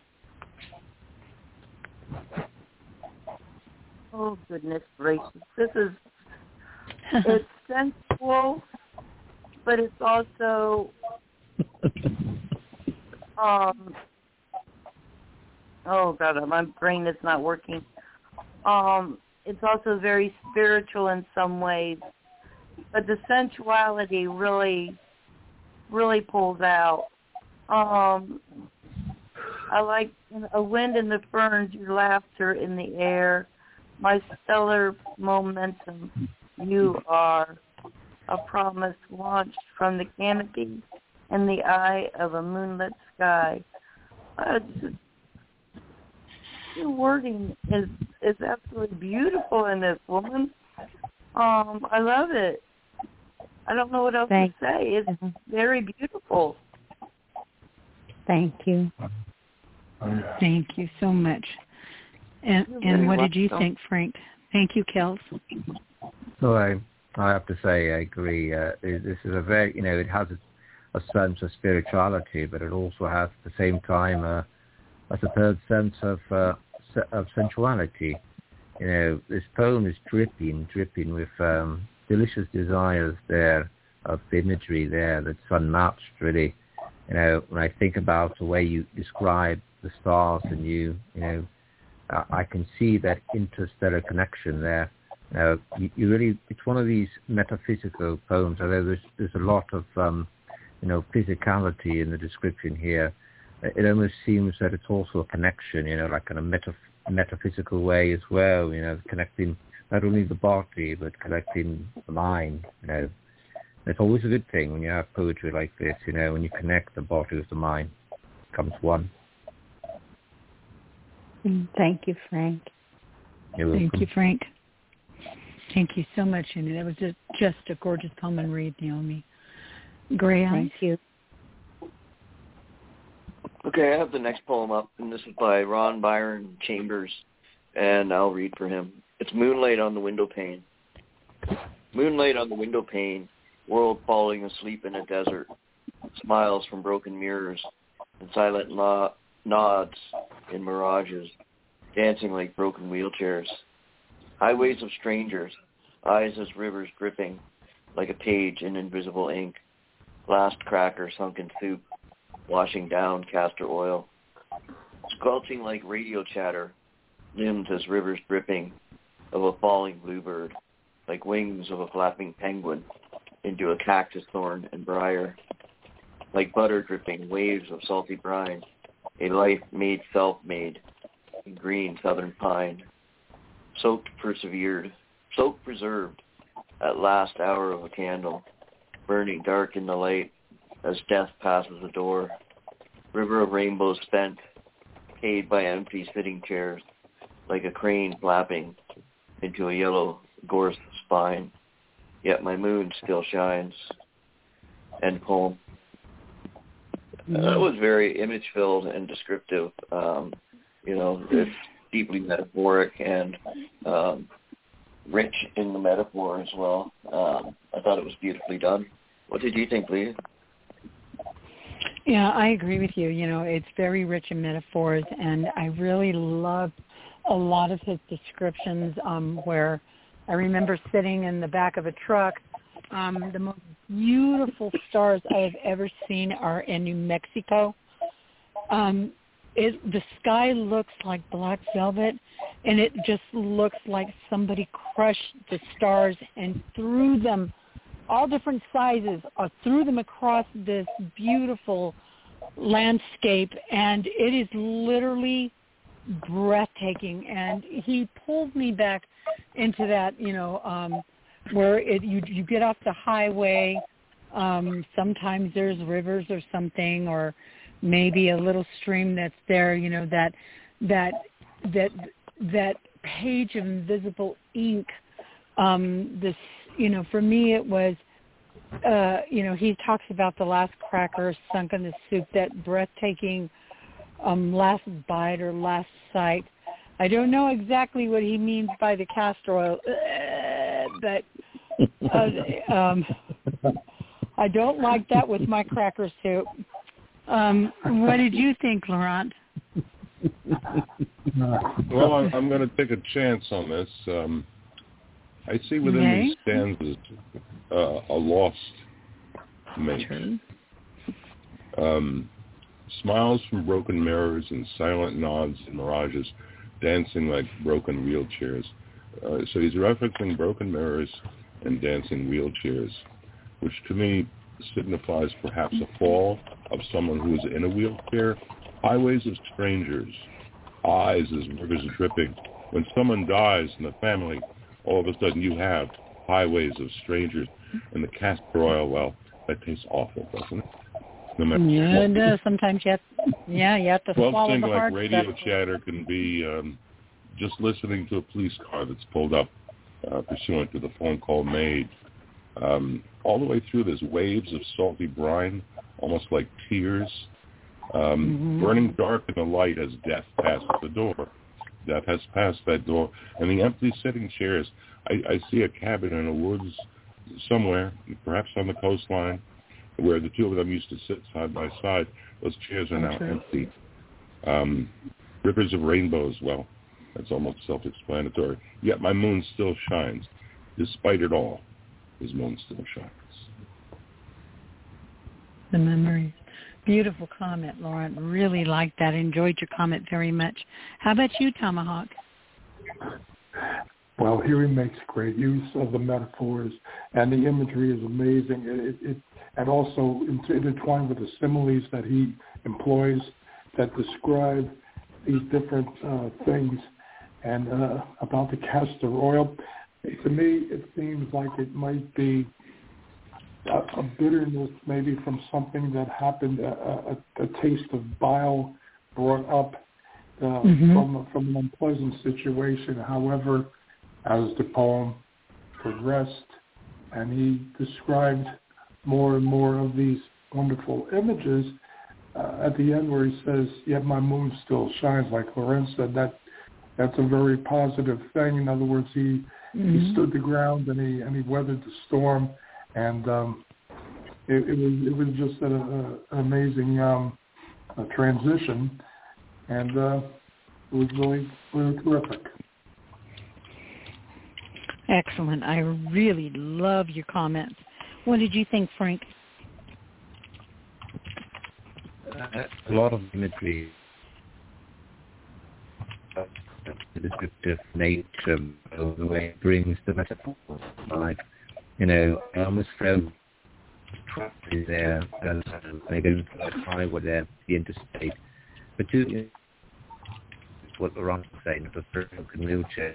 Oh, goodness gracious. This is, it's sensual, but it's also, oh, God, my brain is not working. It's also very spiritual in some ways, but the sensuality really pulls out. I like a wind in the ferns, your laughter in the air, my stellar momentum. You are a promise launched from the canopy in the eye of a moonlit sky. Your wording is absolutely beautiful in this, woman. I love it. I don't know what else to say. It's very beautiful. Thank you. Thank you so much. And what did you think, Frank? Thank you, Kels. So I have to say I agree. This is a very, it has a sense of spirituality, but it also has at the same time a superb sense of sensuality. This poem is dripping with delicious desires there, of imagery there that's unmatched, really. When I think about the way you describe the stars and you I can see that interstellar connection there. You really, it's one of these metaphysical poems. Although there's a lot of physicality in the description here. It almost seems that it's also a connection, like in a metaphysical way as well. Connecting not only the body but connecting the mind. It's always a good thing when you have poetry like this. When you connect the body with the mind, it becomes one. Thank you, Frank. You're welcome. Thank you, Frank. Thank you so much, Amy. That was just a gorgeous poem and read, Naomi. Gray Eyes. Thank you. Okay, I have the next poem up, and this is by Ron Byron Chambers, and I'll read for him. It's Moonlight on the Window Pane. Moonlight on the window pane, world falling asleep in a desert, smiles from broken mirrors, and silent nods in mirages, dancing like broken wheelchairs. Highways of strangers, eyes as rivers dripping, like a page in invisible ink. Last cracker sunk in soup, washing down castor oil. Squelching like radio chatter, limbs as rivers dripping, of a falling bluebird, like wings of a flapping penguin, into a cactus thorn and briar. Like butter dripping, waves of salty brine, a life made self-made, in green southern pine. Soaked preserved, at last hour of a candle, burning dark in the light as death passes the door. River of rainbows spent, paid by empty sitting chairs, like a crane flapping into a yellow gorse spine. Yet my moon still shines. End poem. It was very image-filled and descriptive. It's deeply metaphoric and rich in the metaphor as well. I thought it was beautifully done. What did you think, Leah? Yeah, I agree with you. It's very rich in metaphors, and I really loved a lot of his descriptions where I remember sitting in the back of a truck. The most beautiful stars I have ever seen are in New Mexico. The sky looks like black velvet, and it just looks like somebody crushed the stars and threw them, all different sizes, threw them across this beautiful landscape, and it is literally breathtaking. And he pulled me back into that, where you get off the highway. Sometimes there's rivers or something, or maybe a little stream that's there. That page of invisible ink. For me it was. He talks about the last cracker sunk in the soup, that breathtaking last bite or last sight. I don't know exactly what he means by the castor oil, but I don't like that with my cracker soup. What did you think, Laurent? Well, I'm going to take a chance on this. I see within these stanzas a lost mate. Smiles from broken mirrors and silent nods and mirages, dancing like broken wheelchairs. So he's referencing broken mirrors and dancing wheelchairs, which to me signifies perhaps a fall of someone who is in a wheelchair. Highways of strangers, eyes as rivers dripping. When someone dies in the family, all of a sudden you have highways of strangers. And the castor oil, well, that tastes awful, doesn't it? No matter it does. Sometimes you have to swallow the hard stuff. Radio stuff. chatter can be just listening to a police car that's pulled up pursuant to the phone call made. All the way through, there's waves of salty brine, almost like tears, burning dark in the light as death passes the door. Death has passed that door. And the empty sitting chairs, I see a cabin in the woods somewhere, perhaps on the coastline, where the two of them used to sit side by side. Those chairs are now empty. Rivers of rainbows, well, that's almost self-explanatory. Yet my moon still shines. Despite it all, his moon still shines. The memories. Beautiful comment, Lauren. Really liked that. Enjoyed your comment very much. How about you, Tomahawk? Well, here he makes great use of the metaphors, and the imagery is amazing. And also intertwined with the similes that he employs that describe these different things. And about the castor oil, to me, it seems like it might be a bitterness maybe from something that happened, a taste of bile brought up from an unpleasant situation. However, as the poem progressed and he described more and more of these wonderful images, at the end where he says, yet my moon still shines, like Lorenz said, that's a very positive thing. In other words, he stood the ground and he weathered the storm, and it was just an amazing transition, and it was really, really terrific. Excellent. I really love your comments. What did you think, Frank? A lot of imagery, the descriptive nature of the way it brings the metaphor alive. I almost felt trapped there and I didn't find what the interstate. But what Laurent was saying, it was broken wheelchair.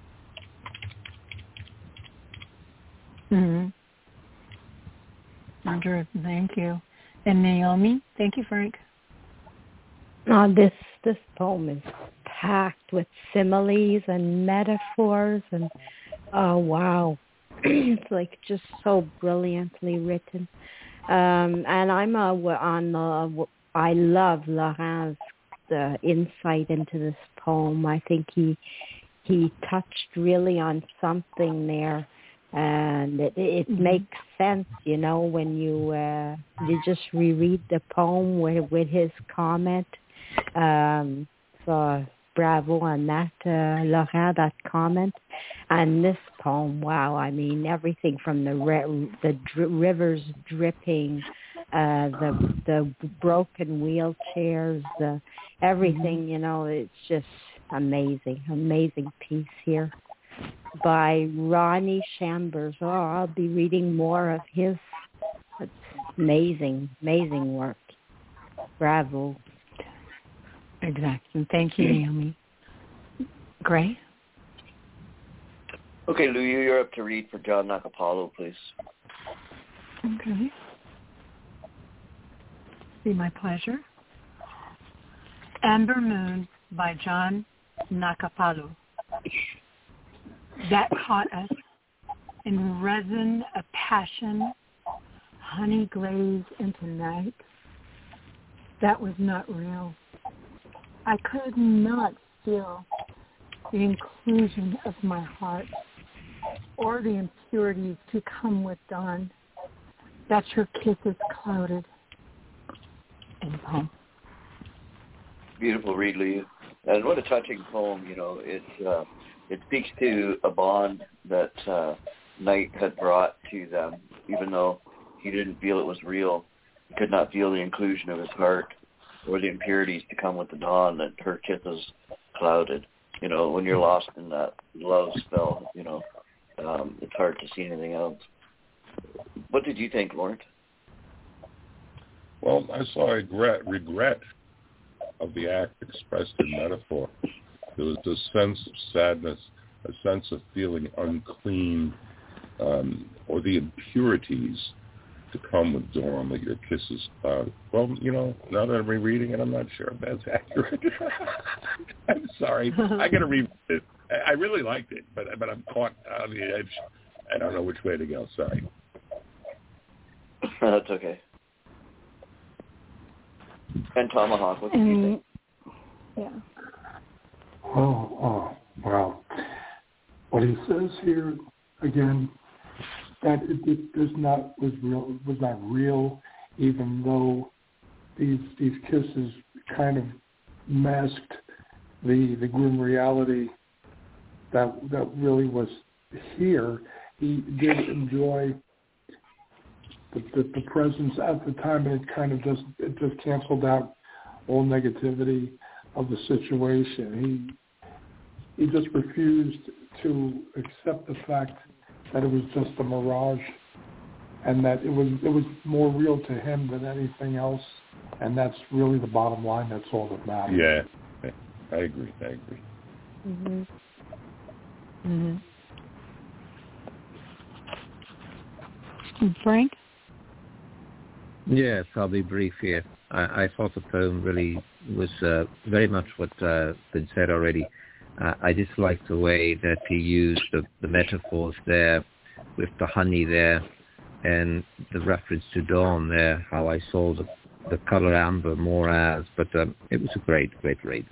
Andrew, thank you. And Naomi, thank you, Frank. This poem is packed with similes and metaphors, and oh wow, it's like just so brilliantly written. And I'm on I love Laurent's insight into this poem. I think he touched really on something there, and it makes sense, you know, when you just reread the poem with his comment. So bravo on that, Laurent, that comment. And this poem, wow, I mean, everything from the rivers dripping, the broken wheelchairs, everything, you know, it's just amazing piece here by Ronnie Chambers. Oh, I'll be reading more of his. It's amazing work. Bravo. Exactly. Thank you, Naomi. Gray? Okay, Lou, you're up to read for John Nakapalo, please. Okay. Be my pleasure. Amber Moon by John Nakapalo. That caught us in resin of passion, honey glaze into night. That was not real. I could not feel the inclusion of my heart or the impurities to come with dawn. That your kisses clouded. In poem. Beautiful read, Lou. And what a touching poem, you know. It speaks to a bond that Knight had brought to them, even though he didn't feel it was real. He could not feel the inclusion of his heart or the impurities to come with the dawn that her kisses clouded. You know, when you're lost in that love spell, you know, it's hard to see anything else. What did you think, Lawrence? Well, I saw regret of the act expressed in metaphor. There was a sense of sadness, a sense of feeling unclean, or the impurities to come with dawn that your kisses cloud. Well, you know, now that I'm rereading it, I'm not sure if that's accurate. I'm sorry. I got to reread it. I really liked it, but I'm caught on the edge. I don't know which way to go. Sorry. That's okay. And Tomahawk, what did you think? Yeah. Oh, wow. What he says here, again, that it was not real, even though these kisses kind of masked the grim reality that really was here. He did enjoy the presence at the time, and it just canceled out all negativity of the situation. He just refused to accept the fact that it was just a mirage, and that it was more real to him than anything else, and that's really the bottom line. That's all that matters. Yeah, I agree. Mhm. Frank? Yes, I'll be brief here. I thought the poem really was very much what's been said already. I just liked the way that he used the metaphors there with the honey there and the reference to dawn there, how I saw the color amber more as, but it was a great read.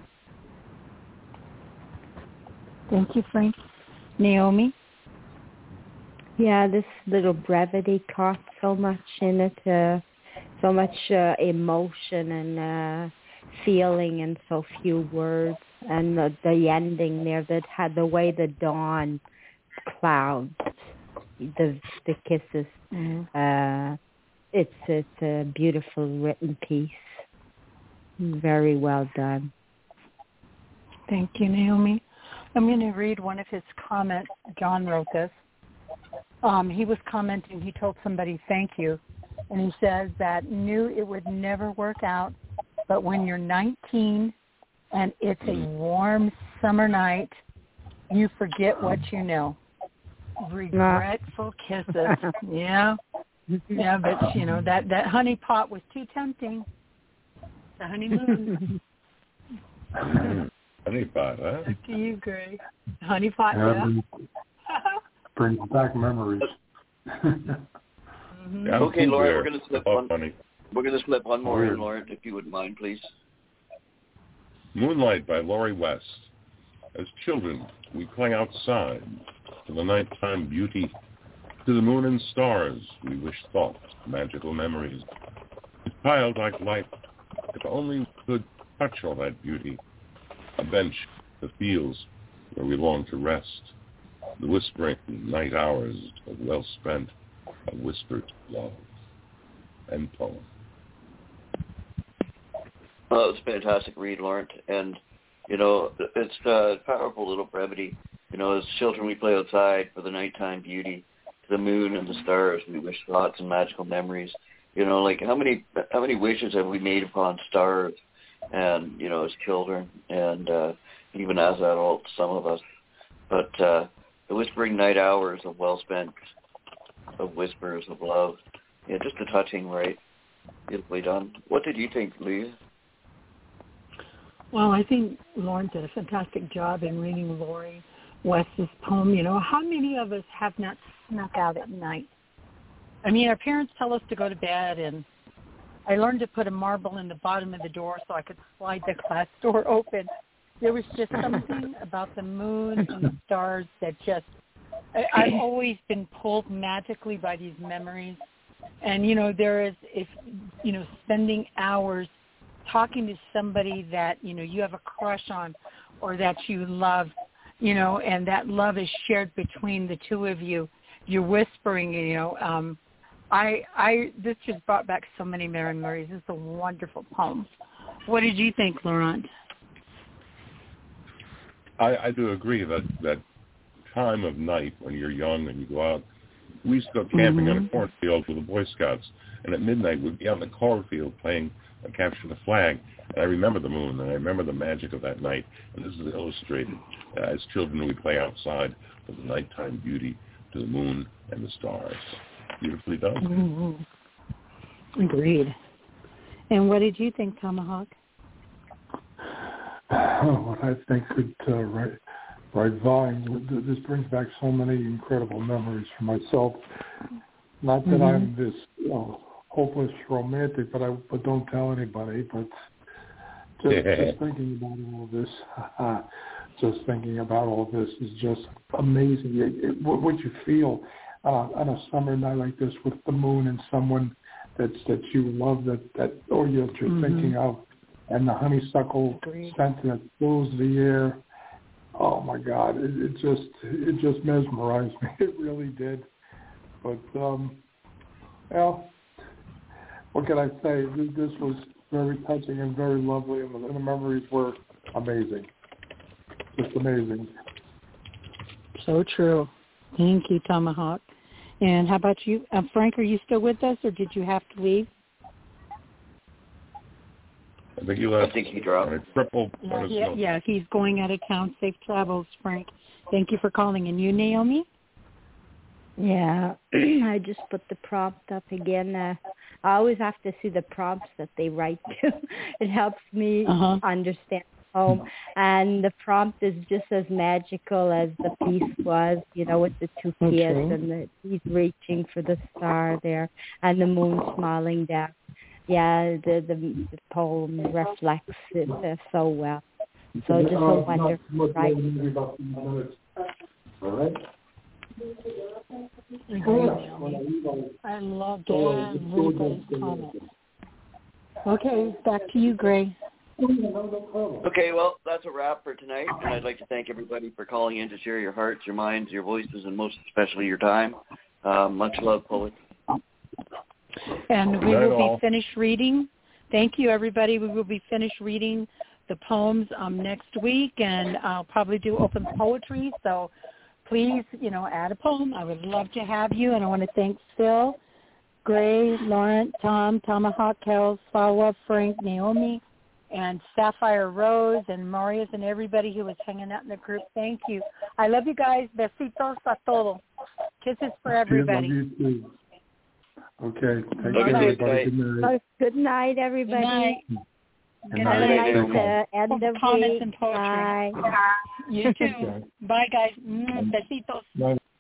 Thank you, Frank. Naomi? Yeah, this little brevity caught so much in it, so much emotion and feeling in so few words, and the ending there that had the way the dawn clouds the kisses. Mm-hmm. It's a beautiful written piece. Very well done. Thank you, Naomi. I'm going to read one of his comments. John wrote this. He was commenting, he told somebody thank you, and he says that knew it would never work out, but when you're 19 and it's a warm summer night, you forget what you know. Regretful kisses. Yeah, but you know, that honey pot was too tempting. The honeymoon. Honey pot, huh? Up to you, Gray. Honey pot, yeah. Brings back memories. Yeah, okay, Laura, we're going to slip one. Funny. We're going to slip one more in, Lauren, if you wouldn't mind, please. Moonlight by Laurie West. As children, we play outside to the nighttime beauty. To the moon and stars, we wish thoughts, magical memories. A childlike life, if only we could touch all that beauty. A bench, the fields where we long to rest. The whispering night hours of well spent, a whispered love. End poem. Well, it was a fantastic read, Lauren. And, you know, it's a powerful little brevity. You know, as children, we play outside for the nighttime beauty. To the moon and the stars, we wish thoughts and magical memories. You know, like how many wishes have we made upon stars? And, you know, as children and even as adults, some of us. But the whispering night hours of well spent, of whispers of love. Yeah, just a touching, right? Beautifully done. What did you think, Leah? Well, I think Lauren did a fantastic job in reading Laurie West's poem. You know, how many of us have not snuck out at night? I mean, our parents tell us to go to bed, and I learned to put a marble in the bottom of the door so I could slide the glass door open. There was just something about the moon and the stars that just, I've always been pulled magically by these memories. And, you know, there is, if, you know, spending hours talking to somebody that, you know, you have a crush on or that you love, you know, and that love is shared between the two of you. You're whispering, you know. This just brought back so many memories. This is a wonderful poem. What did you think, Laurent? I do agree that time of night when you're young and you go out. We used to go camping on a cornfield with the Boy Scouts, and at midnight we'd be out in the cornfield playing Capture the Flag. And I remember the moon, and I remember the magic of that night. And this is illustrated. As children, we play outside for the nighttime beauty to the moon and the stars. Beautifully done. Mm-hmm. Agreed. And what did you think, Tomahawk? Well, I think that right volume. This brings back so many incredible memories for myself. Not that I'm this hopeless romantic, but don't tell anybody. But just thinking about all of this, just thinking about all of this is just amazing. What you feel on a summer night like this with the moon and someone that you love that or you're thinking of, and the honeysuckle scent that fills the air. Oh my God! It just mesmerized me. It really did. But well, what can I say? This was very touching and very lovely, and the memories were amazing. Just amazing. So true. Thank you, Tomahawk. And how about you, Frank? Are you still with us, or did you have to leave? I think he left. I think he dropped. Yeah, he's going out of town. Safe travels, Frank. Thank you for calling. And you, Naomi? Yeah, I just put the prompt up again. I always have to see the prompts that they write to. It helps me understand the poem. And the prompt is just as magical as the piece was, you know, with the two kids and he's reaching for the star there and the moon smiling down. Yeah, the poem reflects it so well. So just a wonderful writing. All right. I love everybody's comments. Okay, back to you, Gray. Okay, well, that's a wrap for tonight, and I'd like to thank everybody for calling in to share your hearts, your minds, your voices, and most especially your time. Much love, poets. And we will be finished reading. Thank you, everybody. We will be finished reading the poems next week, and I'll probably do open poetry. So please, you know, add a poem. I would love to have you, and I want to thank Phil, Gray, Laurent, Tom, Tomahawk, Carol, Falwa, Frank, Naomi, and Sapphire Rose, and Marius, and everybody who was hanging out in the group. Thank you. I love you guys. Besitos a todos. Kisses for everybody. Love you too. Okay. Thank you, everybody. Good night. Good night, everybody. Good night. Good night. End of comments week. and poetry. Bye. You too. Bye, guys. Besitos. Bye.